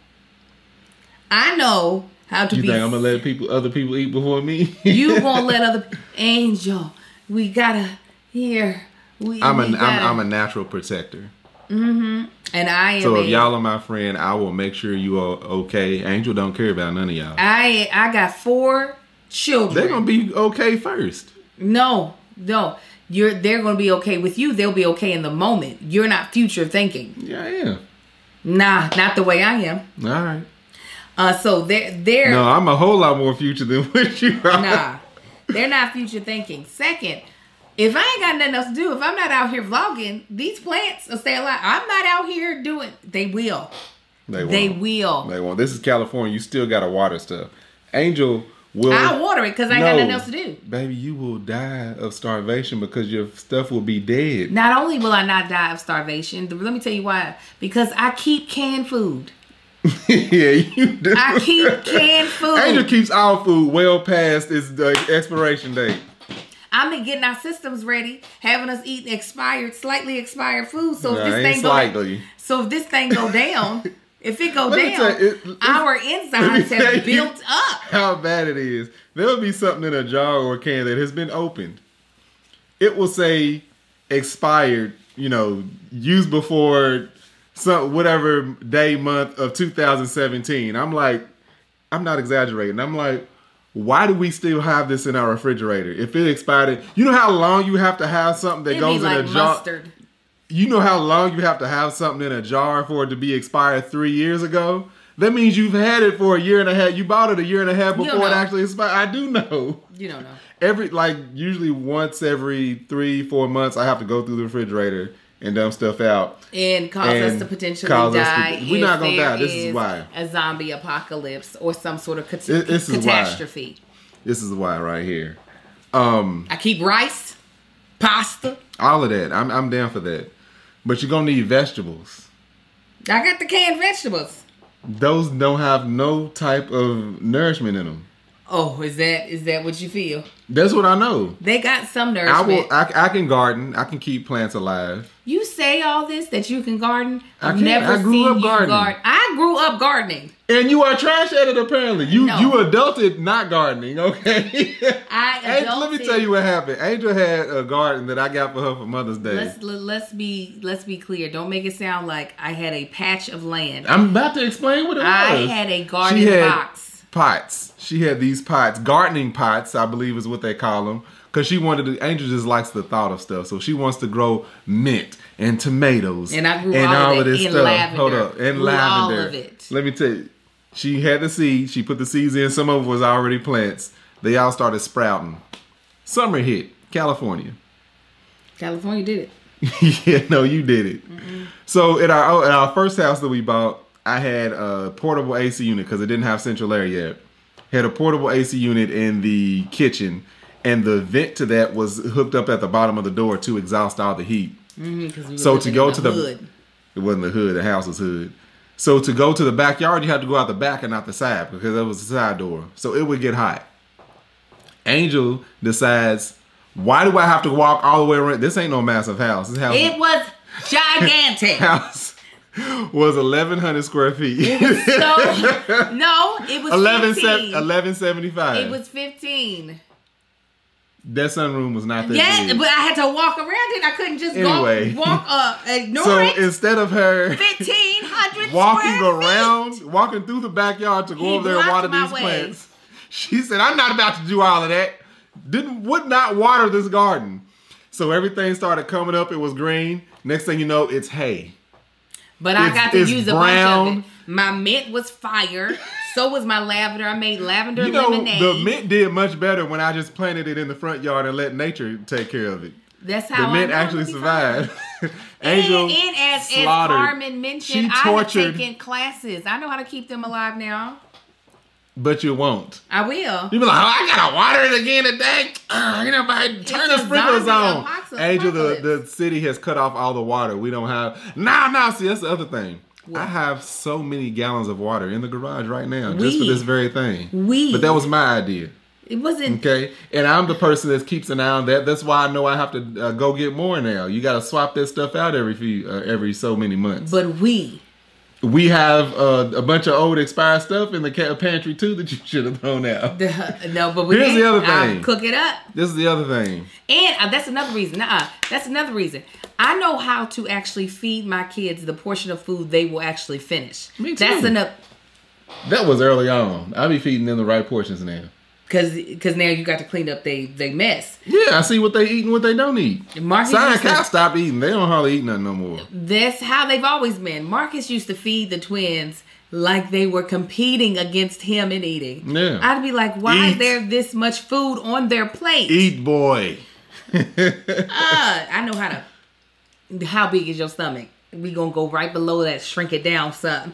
I know how to you be. You think I'm gonna let people, other people eat before me? You gonna let other Angel? We gotta here. We, I'm a we gotta, I'm, I'm a natural protector. Mm-hmm. And I am. So if a, y'all are my friend, I will make sure you are okay. Angel don't care about none of y'all. I I got four children. They're gonna be okay first. No, no. You're they're gonna be okay with you. They'll be okay in the moment. You're not future thinking. Yeah, I am. Nah, not the way I am. All right. Uh, so they're they're. No, I'm a whole lot more future than what you are. Nah, they're not future thinking. Second, if I ain't got nothing else to do, if I'm not out here vlogging, these plants will stay alive. I'm not out here doing. They will. They won't. They will. They won't. This is California. You still gotta water stuff. Angel will. I'll water it because I ain't no, got nothing else to do. Baby, you will die of starvation because your stuff will be dead. Not only will I not die of starvation, let me tell you why. Because I keep canned food. Yeah, you do. I keep canned food. Angel keeps our food well past its uh, expiration date. I'm getting our systems ready, having us eat expired, slightly expired food. So if nah, this ain't thing slightly. go, so if this thing go down, if it go Let me down, tell you, it- our enzymes tell have you built up. How bad it is. There'll be something in a jar or a can that has been opened. It will say expired, you know, used before some whatever day, month of two thousand seventeen. I'm like, I'm not exaggerating. I'm like, why do we still have this in our refrigerator? If it expired, you know how long you have to have something that It'd goes be in like a jar? mustard. You know how long you have to have something in a jar for it to be expired three years ago? That means you've had it for a year and a half. You bought it a year and a half You before don't it know. actually expired. I do know. You don't know. Every like usually once every three four months, I have to go through the refrigerator and dump stuff out. And cause And us to potentially cause us to- die. we're if not gonna there die. This is why. a zombie apocalypse or some sort of cat- This- this is why. catastrophe. This is why right here. Um, I keep rice, pasta. all of that. I'm I'm down for that. But you're gonna need vegetables. I got the canned vegetables. Those don't have no type of nourishment in them. Oh, is that is that what you feel? That's what I know. They got some I nourishment. will. I, I can garden. I can keep plants alive. You say all this that you can garden. I I've can't. never I grew seen up you gardening. garden. I grew up gardening. And you are trash at it apparently. You No. you adulted not gardening. Okay. I Angel, let me adulted- tell you what happened. Angel had a garden that I got for her for Mother's Day. Let's let- let's be let's be clear. Don't make it sound like I had a patch of land. I'm about to explain what it I was. had a garden She had box. pots. She had these pots, gardening pots, I believe is what they call them. Because she wanted to, Angel just likes the thought of stuff. So she wants to grow mint and tomatoes. And I grew all of it in lavender. Hold up. And Grew all lavender. of it. Let me tell you. She had the seed. She put the seeds in. Some of it was already plants. They all started sprouting. Summer hit. California. California did it. Yeah, no, you did it. Mm-mm. So at our at our first house that we bought, I had a portable A C unit because it didn't have central air yet. Had a portable A C unit in the kitchen, and the vent to that was hooked up at the bottom of the door to exhaust all the heat. Mm-hmm, 'cause we were So living to go in to the the hood. it wasn't the hood, the house was hood. So to go to the backyard, you had to go out the back and not the side because that was the side door. So it would get hot. Angel decides, why do I have to walk all the way around? This ain't no massive house. This house, It was gigantic. house was eleven hundred square feet. It was so no, it was eleven fifteen. eleven seventy-five. It was fifteen. That sunroom was not that Yeah, big. but I had to walk around it. I couldn't just Anyway. go walk uh ignore So it. instead of her Fifteen hundred walking square around, feet. walking through the backyard to go He over there and water blocked my these way. plants, she said, "I'm not about to do all of that." Didn't would not water this garden. So everything started coming up. It was green. Next thing you know, it's hay. But I It's- got to it's use a brown. bunch of it. My mint was fire. So was my lavender. I made lavender You know, lemonade. the mint did much better when I just planted it in the front yard and let nature take care of it. That's how The mint I know actually it'll be survived. fine. Angel and, and as, as slaughtered. Carmen mentioned, She I have tortured, taken classes. I know how to keep them alive now. but you won't. I will. You be like, oh, I gotta water it again today. Uh, you know, but turn the a sprinklers zombie on. apocalypse. Angel, the, the city has cut off all the water. We don't have. Now, now, see, that's the other thing. What? I have so many gallons of water in the garage right now just for We. this very thing. We. But that was my idea. It wasn't. Okay, and I'm the person that keeps an eye on that. That's why I know I have to uh, go get more now. You got to swap that stuff out every few, uh, every so many months. But we. We have uh, a bunch of old expired stuff in the ca- pantry too that you should have thrown out. The, no, but we Here's the didn't. other thing. I'll cook it up. This is the other thing. And uh, that's another reason. Uh, that's another reason. I know how to actually feed my kids the portion of food they will actually finish. Me too. That's enough. That was early on. I'll be feeding them the right portions now. Cause, cause now you got to clean up they, they mess. Yeah, I see what they eat and what they don't eat. Marcus Sign used to- Cow stopped eating. They don't hardly eat nothing no more. That's how they've always been. Marcus used to feed the twins like they were competing against him in eating. Yeah. I'd be like, why Eat. is there this much food on their plate? Eat, boy. Uh, I know how to. How big is your stomach? We gonna go right below that, shrink it down, son.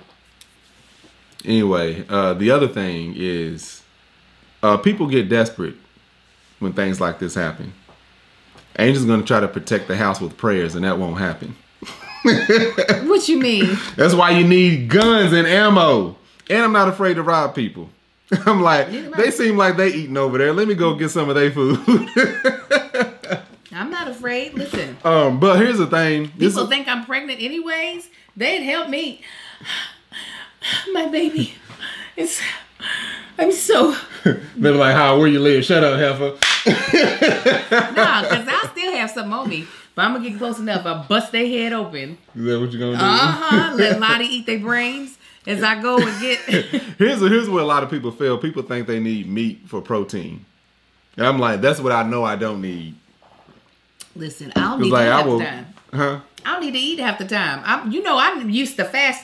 Anyway, uh, the other thing is uh, people get desperate when things like this happen. Angel's going to try to protect the house with prayers, and that won't happen. What you mean? That's why you need guns and ammo. And I'm not afraid to rob people. I'm like, they seem like they eating over there. Let me go get some of their food. I'm not afraid. Listen, um, but here's the thing. This people is- think I'm pregnant anyways. They'd help me. My baby, it's. I'm so. They were like, "How? Where you live? Shut up, heifer." Nah, because I still have something on me. But I'm going to get close enough. I'll bust their head open. Is that what you're gonna do? Uh-huh. Let Lottie eat their brains as I go and get... here's here's where a lot of people fail. People think they need meat for protein. And I'm like, that's what I know I don't need. Listen, I don't It's need like to eat I half will, the time. huh? I don't need to eat half the time. I'm, you know, I'm used to fasting.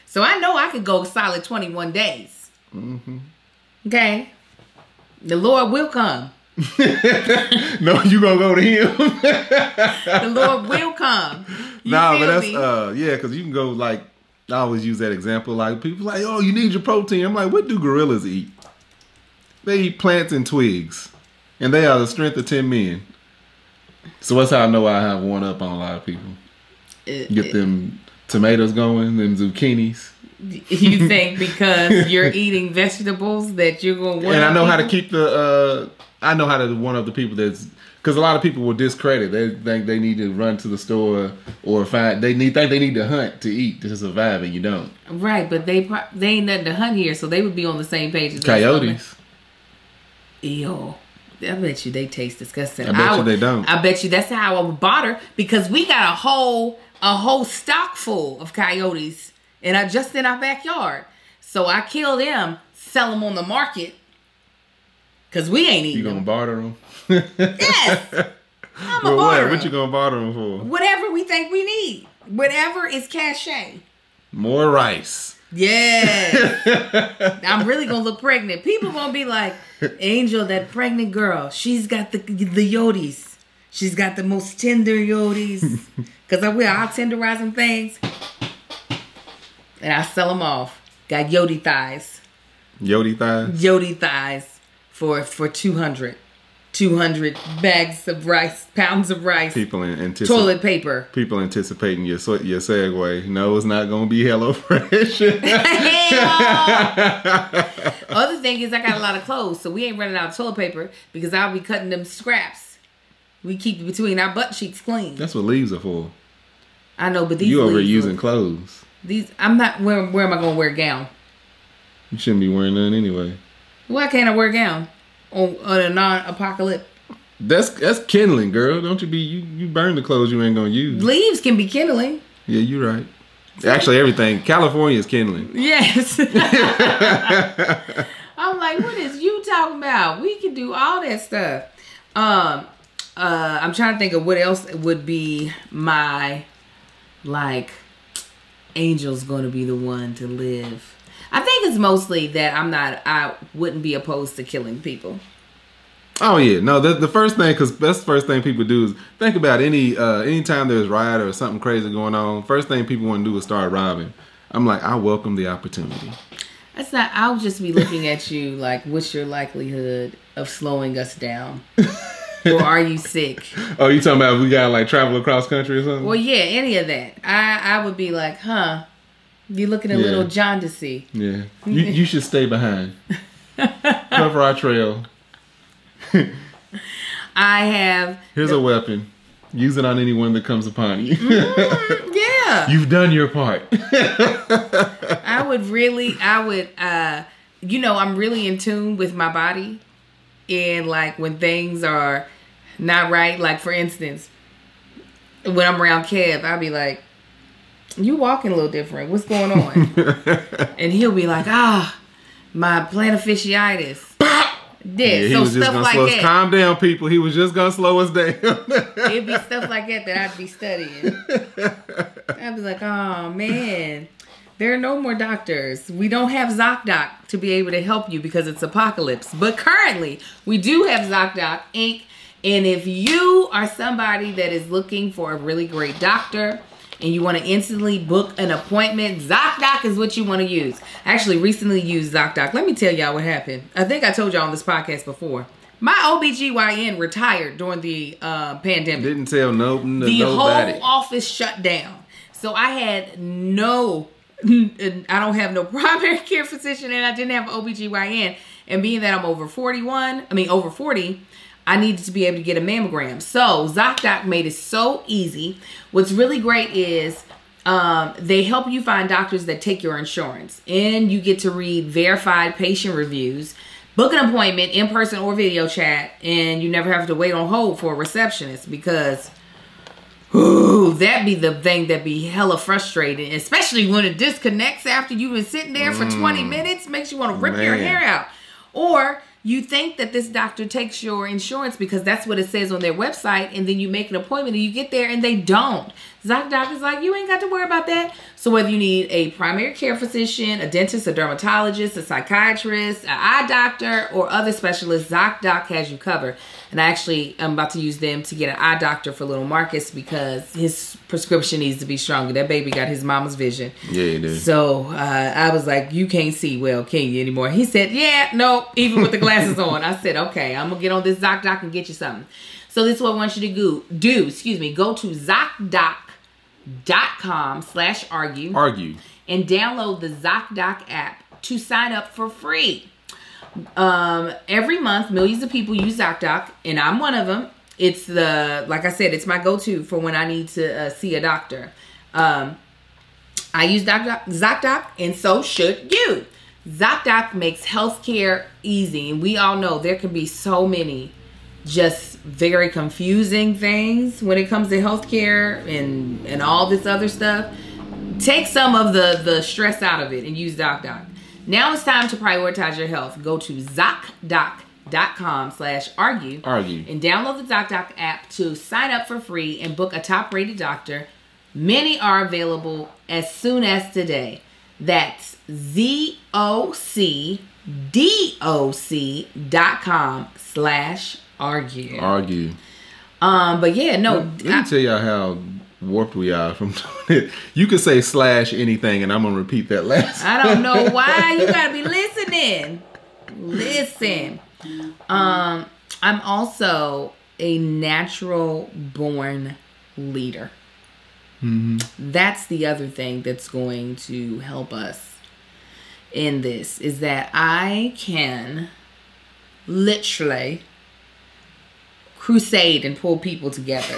So I know I could go solid twenty-one days. Mm-hmm. Okay? The Lord will come. No, you gonna go to him. The Lord will come. You nah, feel but that's me? uh yeah, because you can go like I always use that example. Like people like, oh, you need your protein. I'm like, what do gorillas eat? They eat plants and twigs, and they are the strength of ten men. So that's how I know I have one up on a lot of people. It, Get it, them tomatoes going, them zucchinis. You think because you're eating vegetables that you're going to And I know people? how to keep the. Uh, I know how to one up the people that's because a lot of people will discredit. They think they need to run to the store or find they need think they need to hunt to eat to survive, and you don't. Right, but they pro- they ain't nothing to hunt here, so they would be on the same page as us. Coyotes. Ew. I bet you they taste disgusting. I bet I you would, they don't. I bet you that's how I would barter because we got a whole a whole stock full of coyotes and I just in our backyard. So I kill them, sell them on the market because we ain't eating You gonna them. barter them? Yes, I'm a Well, barter. what? What you gonna barter them for? Whatever we think we need, whatever is cachet. More rice. Yeah. I'm really gonna look pregnant. People gonna be like, Angel, that pregnant girl, she's got the the yotis. She's got the most tender yotis. Cause I will, I'll tenderize them things. And I sell them off. Got yodi thighs. Yodi thighs. Yodi thighs for for two hundred. two hundred bags of rice, pounds of rice. People in anticip- Toilet paper. People anticipating your so- your segue. No, it's not gonna be HelloFresh. Other thing is I got a lot of clothes, so we ain't running out of toilet paper because I'll be cutting them scraps. We keep between our butt cheeks clean. That's what leaves are for. I know, but these You over leaves using look- clothes. These I'm not. Where where am I gonna wear a gown? You shouldn't be wearing none anyway. Why can't I wear a gown on, on a non-apocalypse? That's that's kindling, girl. Don't you be you, you burn the clothes you ain't gonna use. Leaves can be kindling. Yeah, you're right. Actually, everything. California is kindling. Yes. I'm like, what is you talking about? We can do all that stuff. Um, uh, I'm trying to think of what else would be my, like, Angel's going to be the one to live. I think it's mostly that I'm not, I wouldn't be opposed to killing people. Oh yeah, no. The, the first thing, because that's the first thing people do is think about any uh, anytime there's riot or something crazy going on. First thing people want to do is start robbing. I'm like, I welcome the opportunity. That's not. I'll just be looking at you like, what's your likelihood of slowing us down, or are you sick? Oh, you talking about if we gotta like travel across country or something? Well, yeah, any of that. I I would be like, huh? You looking a Yeah. little jaundicey. Yeah, you you should stay behind. Cover our trail. I have. Here's the- a weapon. Use it on anyone that comes upon you. Mm, yeah. You've done your part. I would really, I would, uh, you know, I'm really in tune with my body. And like when things are not right, like for instance, when I'm around Kev, I'll be like, you walking a little different. What's going on? And he'll be like, ah, my plantar fasciitis. Yeah, Yeah, he so was just stuff gonna like slow us. that. Calm down, people. He was just gonna slow us down. It'd be stuff like that that I'd be studying. I'd be like, oh man, there are no more doctors. We don't have ZocDoc to be able to help you because it's apocalypse. But currently, we do have ZocDoc Incorporated. And if you are somebody that is looking for a really great doctor and you want to instantly book an appointment, ZocDoc is what you want to use. I actually recently used ZocDoc. Let me tell y'all what happened. I think I told y'all on this podcast before. My O B G Y N retired during the uh, pandemic. Didn't tell no, no The nobody. whole office shut down. So I had no, I don't have no primary care physician and I didn't have an O B G Y N. And being that I'm over forty-one, I mean over forty, I needed to be able to get a mammogram. So ZocDoc made it so easy. What's really great is um, they help you find doctors that take your insurance. And you get to read verified patient reviews, book an appointment in person or video chat, and you never have to wait on hold for a receptionist because ooh, that'd be the thing that'd be hella frustrating, especially when it disconnects after you've been sitting there for twenty minutes, makes you want to rip your Man. hair out. Or you think that this doctor takes your insurance because that's what it says on their website, and then you make an appointment and you get there and they don't. ZocDoc is like, you ain't got to worry about that. So whether you need a primary care physician, a dentist, a dermatologist, a psychiatrist, an eye doctor, or other specialists, ZocDoc has you covered. And I actually am about to use them to get an eye doctor for little Marcus because his prescription needs to be stronger. That baby got his mama's vision. Yeah, it is. So uh, I was like, you can't see well, can you, anymore? He said, yeah, no, even with the glasses on. I said, okay, I'm going to get on this ZocDoc and get you something. So this is what I want you to go, do. Excuse me. Go to ZocDoc.com slash argue. Argue. And download the ZocDoc app to sign up for free. Um, every month, millions of people use ZocDoc, and I'm one of them. It's the, like I said, it's my go-to for when I need to uh, see a doctor. Um, I use ZocDoc, ZocDoc, and so should you. ZocDoc makes healthcare easy, and we all know there can be so many just very confusing things when it comes to healthcare and and all this other stuff. Take some of the the stress out of it and use ZocDoc. Now it's time to prioritize your health. Go to ZocDoc.com slash argue. Argue. And download the ZocDoc app to sign up for free and book a top-rated doctor. Many are available as soon as today. That's Z-O-C-D-O-C.com slash argue. Argue. Um, but yeah, no. Let, let me tell y'all how warped we are from doing it. You could say slash anything, and I'm gonna repeat that last. I don't know why. You gotta be listening. Listen. Um, I'm also a natural born leader. Mm-hmm. That's the other thing that's going to help us in this, is that I can literally crusade and pull people together.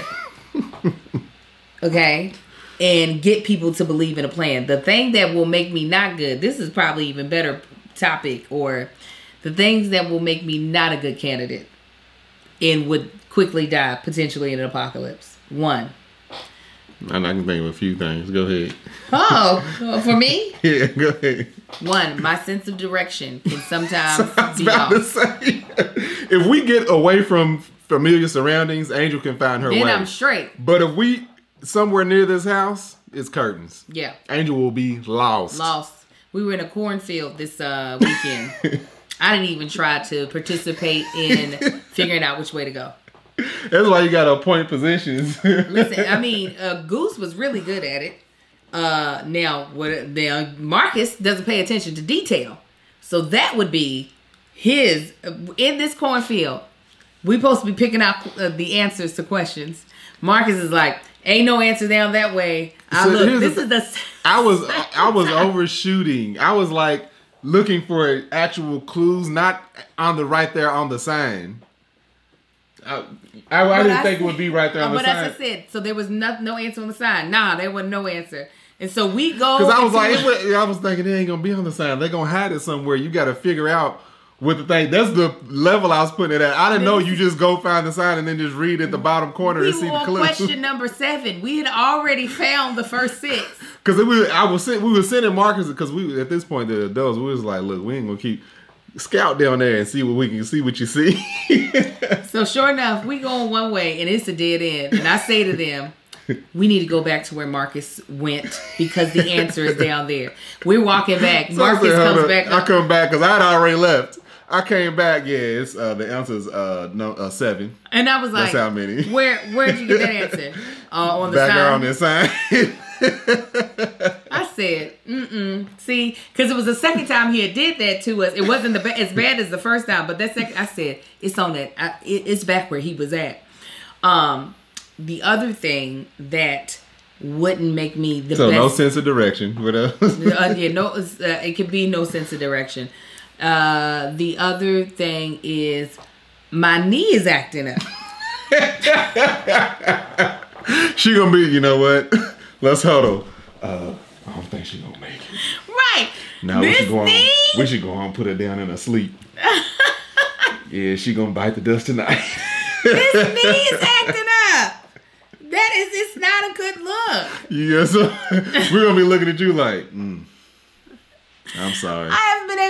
Okay? And get people to believe in a plan. The thing that will make me not good, this is probably even better topic, or the things that will make me not a good candidate and would quickly die potentially in an apocalypse. One. And I can think of a few things. Go ahead. Oh, for me? Yeah, go ahead. One, my sense of direction can sometimes so I was be about off. to say, if we get away from familiar surroundings, Angel can find her then way. I'm straight. But if we somewhere near this house, it's curtains. Yeah. Angel will be lost. Lost. We were in a cornfield this uh, weekend. I didn't even try to participate in figuring out which way to go. That's why you got to appoint positions. Listen, I mean, uh, Goose was really good at it. Uh, now, what? Now Marcus doesn't pay attention to detail, so that would be his uh, in this cornfield. We supposed to be picking out uh, the answers to questions. Marcus is like, ain't no answer down that way. I So look. here's This the is the. I was I was overshooting. I was like looking for actual clues, not on the right there on the sign. I, I, I didn't I think said, it would be right there on the but sign. But as I said, so there was no, no answer on the sign. Nah, there was no answer. And so we go. Because I was like, it was, I was thinking it ain't going to be on the sign. They're going to hide it somewhere. You got to figure out what the thing. That's the level I was putting it at. I didn't know you just go find the sign and then just read at the bottom corner we and see were the clue. Question number seven. We had already found the first six. Because I was we were sending markers because we at this point the adults we was like, look, we ain't gonna keep scout down there and see what we can see what you see. So sure enough, we going one way and it's a dead end. And I say to them, we need to go back to where Marcus went because the answer is down there. We're walking back. So Marcus said, comes up. back. I come back because I had already left. I came back. Yeah, it's, uh, the answer is uh, no, uh, seven. And I was like, that's how many. Where Where'd you get that answer? Uh, on the back sign. there on the sign. I said, mm-mm. See, because it was the second time he had did that to us. It wasn't the ba- as bad as the first time, but that second, I said, it's on that. I, it, it's back where he was at. Um, the other thing that wouldn't make me the so best. So no sense of direction. What else? uh, yeah, no, uh, it could be no sense of direction. Uh, the other thing is my knee is acting up. She gonna be, you know what? Let's huddle. Uh, I don't think she gonna make it. Right. Now we should go on. We should go on and put her down in her sleep. Yeah, she gonna bite the dust tonight. This knee is acting up. That is, it's not a good look. Yeah, so we're gonna be looking at you like, mm, I'm sorry. I haven't been able to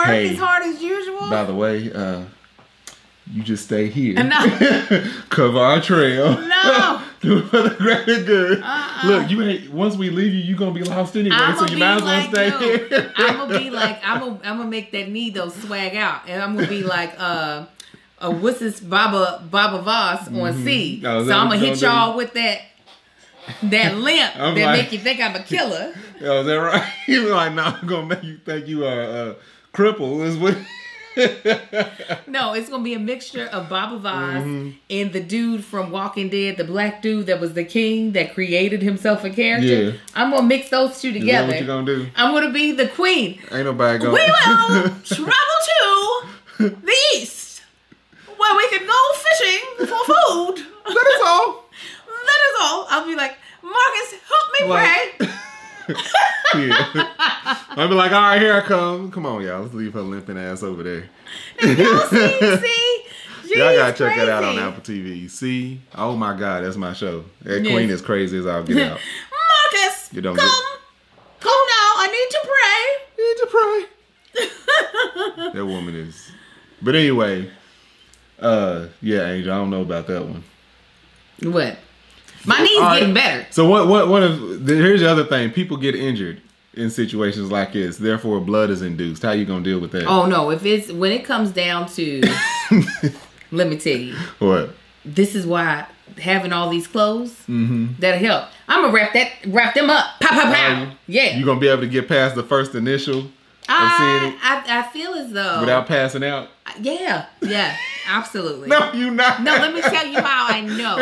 work Hey, as hard as usual. By the way, uh, you just stay here. No. Cover our trail. No. Do it for the greater good. Uh-uh. Look, you ain't. Once we leave you, you gonna be lost anyway. I'm So gonna you be might as well like, stay no. here. I'm gonna be like, I'm gonna, I'm gonna make that Nido swag out, and I'm gonna be like, uh, uh what's this Baba Baba Voss on Mm-hmm. C. Oh, is So that I'm what gonna you hit gonna do? y'all with that that limp I'm that like- make you think I'm a killer. Oh, is that right? You like, no, I'm gonna make you think you are a cripple. Is what? No, it's gonna be a mixture of Baba Voss Mm-hmm. and the dude from Walking Dead, the black dude that was the king that created himself a character. Yeah. I'm gonna mix those two Is that together. what you gonna do? I'm gonna be the queen. Ain't nobody going. We will travel to the east, where we can go fishing for food. That is all. That is all. I'll be like, Marcus, help me Like- pray. Yeah. I'll be like, all right, here I come. Come on, y'all. Let's leave her limping ass over there. Y'all see, see? She's Y'all gotta check that out on crazy. Apple T V. See? Oh my God, that's my show. That Yes. queen is crazy as I'll get out. Marcus, You don't come. get- Come now. I need to pray. Need to pray. That woman is. But anyway, uh, yeah, Angel, I don't know about that one. What? My knee's All right. getting better. So what? What? One of the, here's the other thing. People get injured in situations like this. Therefore, blood is induced. How you gonna deal with that? Oh no, if it's when it comes down to let me tell you, What? this is why having all these clothes Mm-hmm. that'll help. I'm gonna wrap that wrap them up. Pow pow pow. Um, Yeah. You gonna be able to get past the first initial of seeing I, it I I feel as though without passing out? yeah yeah absolutely. No, you not. No, let me tell you how I know.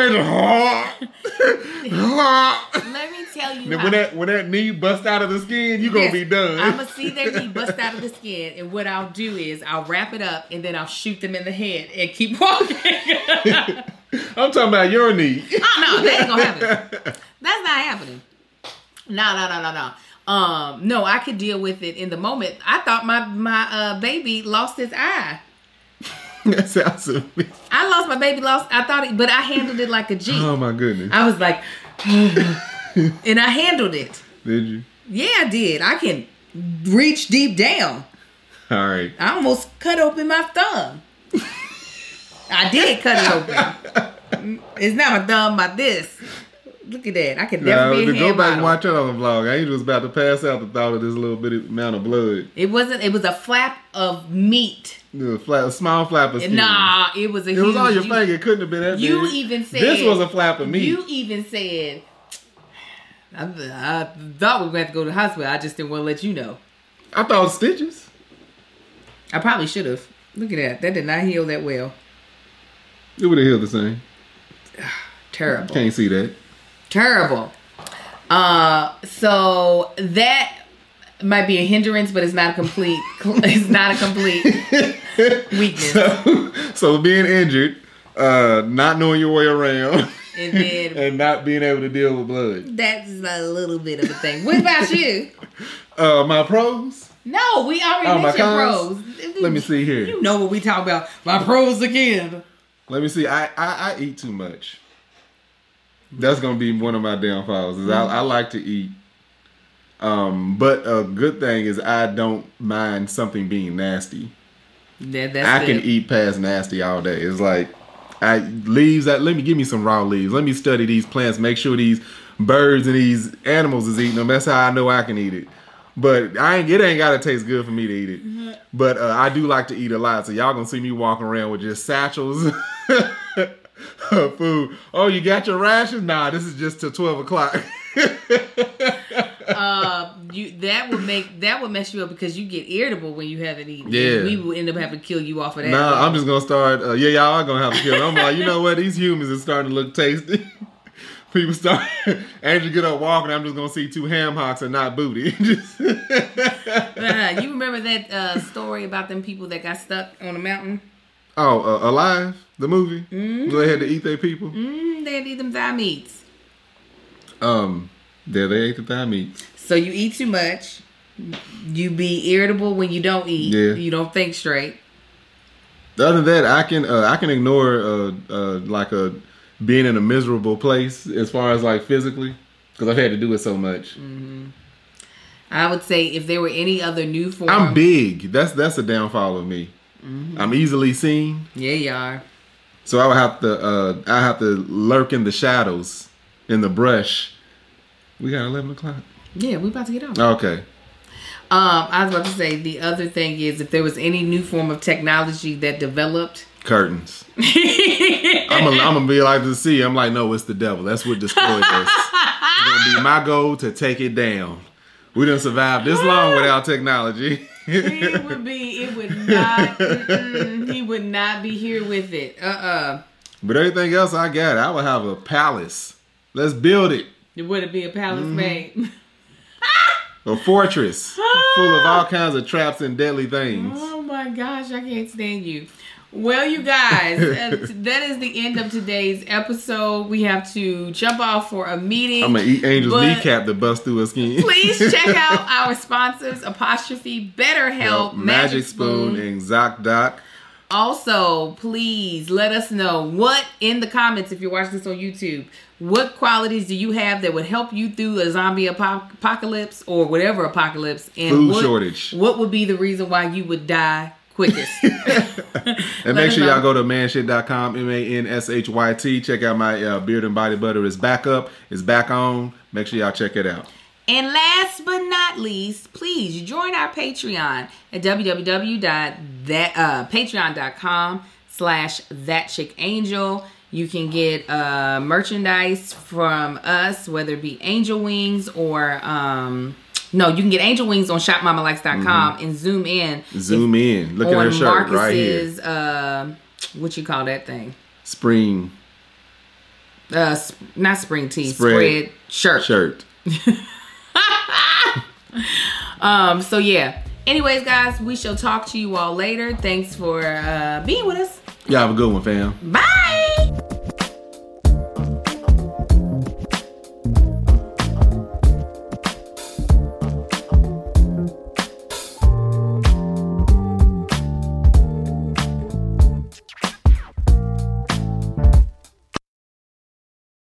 Let me tell you how. when that when that knee bust out of the skin, you gonna Yes, be done. I'm gonna see their knee bust out of the skin, and what I'll do is I'll wrap it up, and then I'll shoot them in the head and keep walking. I'm talking about your knee. Oh no, that ain't gonna happen. That's not happening. No, no, no, no, no. Um, no, I could deal with it in the moment. I thought my my uh, baby lost his eye. That sounds silly. I lost my baby. Lost. I thought it, but I handled it like a G. Oh my goodness. I was like, and I handled it. Did you? Yeah, I did. I can reach deep down. All right. I almost cut open my thumb. I did cut it open. It's not my thumb, my this. Look at that. I could never Now, be a to hand go back and model. watch it on the vlog. Angel was about to pass out the thought of this little bitty amount of blood. It wasn't. It was a flap of meat. The flap, a small flap of skin. Nah, it was a. It huge, was on your you, finger. It couldn't have been that You big. even said This was a flap of meat. You even said. I, I thought we were going to have to go to the hospital. I just didn't want to let you know. I thought it was stitches. I probably should have. Look at that. That did not heal that well. It would have healed the same. Terrible. Can't see that. Terrible. Uh, so that might be a hindrance, but it's not a complete. It's not a complete weakness. So, so being injured, uh, not knowing your way around, And then and not being able to deal with blood. that's a little bit of a thing. What about you? Uh, my pros. No, we already Oh, my mentioned cons? pros. Let me see here. You know what we talk about. My pros again. Let me see. I, I, I eat too much. That's gonna be one of my downfalls. Is I, I like to eat. Um, but a good thing is I don't mind something being nasty. That, that's I can good. eat past nasty all day. It's like I leaves. That let me give me some raw leaves. Let me study these plants. Make sure these birds and these animals is eating them. That's how I know I can eat it. But I ain't. It ain't gotta taste good for me to eat it. Mm-hmm. But uh, I do like to eat a lot. So y'all gonna see me walking around with just satchels of food. Oh, you got your rations? Nah, this is just till twelve o'clock. uh, you that would make that would mess you up because you get irritable when you haven't eaten. Yeah. We will end up having to kill you off of that. Nah, I'm just gonna start. Uh, yeah, y'all are gonna have to kill them. I'm like, you know what? These humans is starting to look tasty. People start. Andrew get up walking. I'm just gonna see two ham hocks and not booty. Just Uh, you remember that uh, story about them people that got stuck on a mountain? oh, uh, Alive, the movie. Mm-hmm. They had to eat their people. Mm, they eat them thigh meats. Um, there they ate the thigh meats. So you eat too much. You be irritable when you don't eat. Yeah. You don't think straight. Other than that, I can uh, I can ignore uh, uh, like a being in a miserable place as far as like physically because I've had to do it so much. I would say if there were any other new form. I'm big. That's that's a downfall of me. Mm-hmm. I'm easily seen. Yeah, you are. So I would have to uh, I have to lurk in the shadows, in the brush. We got eleven o'clock. Yeah, we about to get off. Okay. Um, I was about to say the other thing is if there was any new form of technology that developed. Curtains. I'm gonna I'm be like to see. I'm like, no, it's the devil. That's what destroyed us. It's gonna be my goal to take it down. We done survived this long without technology. It would be. It would not. He would not be here with it. Uh uh But everything else I got, I would have a palace. Let's build it. Would it be a palace mm-hmm. made? A fortress full of all kinds of traps and deadly things. Oh my gosh, I can't stand you. Well, you guys, uh, that is the end of today's episode. We have to jump off for a meeting. I'm going to eat Angel's kneecap to bust through her skin. Please check out our sponsors, Apostrophe, BetterHelp, Help, Magic, Magic Spoon, Spoon, and ZocDoc. Also, please let us know what in the comments, if you're watching this on YouTube, what qualities do you have that would help you through a zombie ap- apocalypse or whatever apocalypse? And Food what, shortage. What would be the reason why you would die quickest? And make sure y'all go to manshit dot com, M A N S H Y T. Check out my uh, Beard and Body Butter. It's back up. It's back on. Make sure y'all check it out. And last but not least, please join our Patreon at www.patreon.com slash thatchickangel. You can get uh, merchandise from us, whether it be angel wings or... Um, no, you can get angel wings on shop mama likes dot com mm-hmm. and zoom in. Zoom if, in. Look at her shirt Marcus's, right here. Uh, what you call that thing? Spring. Uh, sp- not spring tea. Spread, spread shirt. Shirt. um. So yeah. Anyways, guys, we shall talk to you all later. Thanks for uh, being with us. Y'all have a good one, fam. Bye.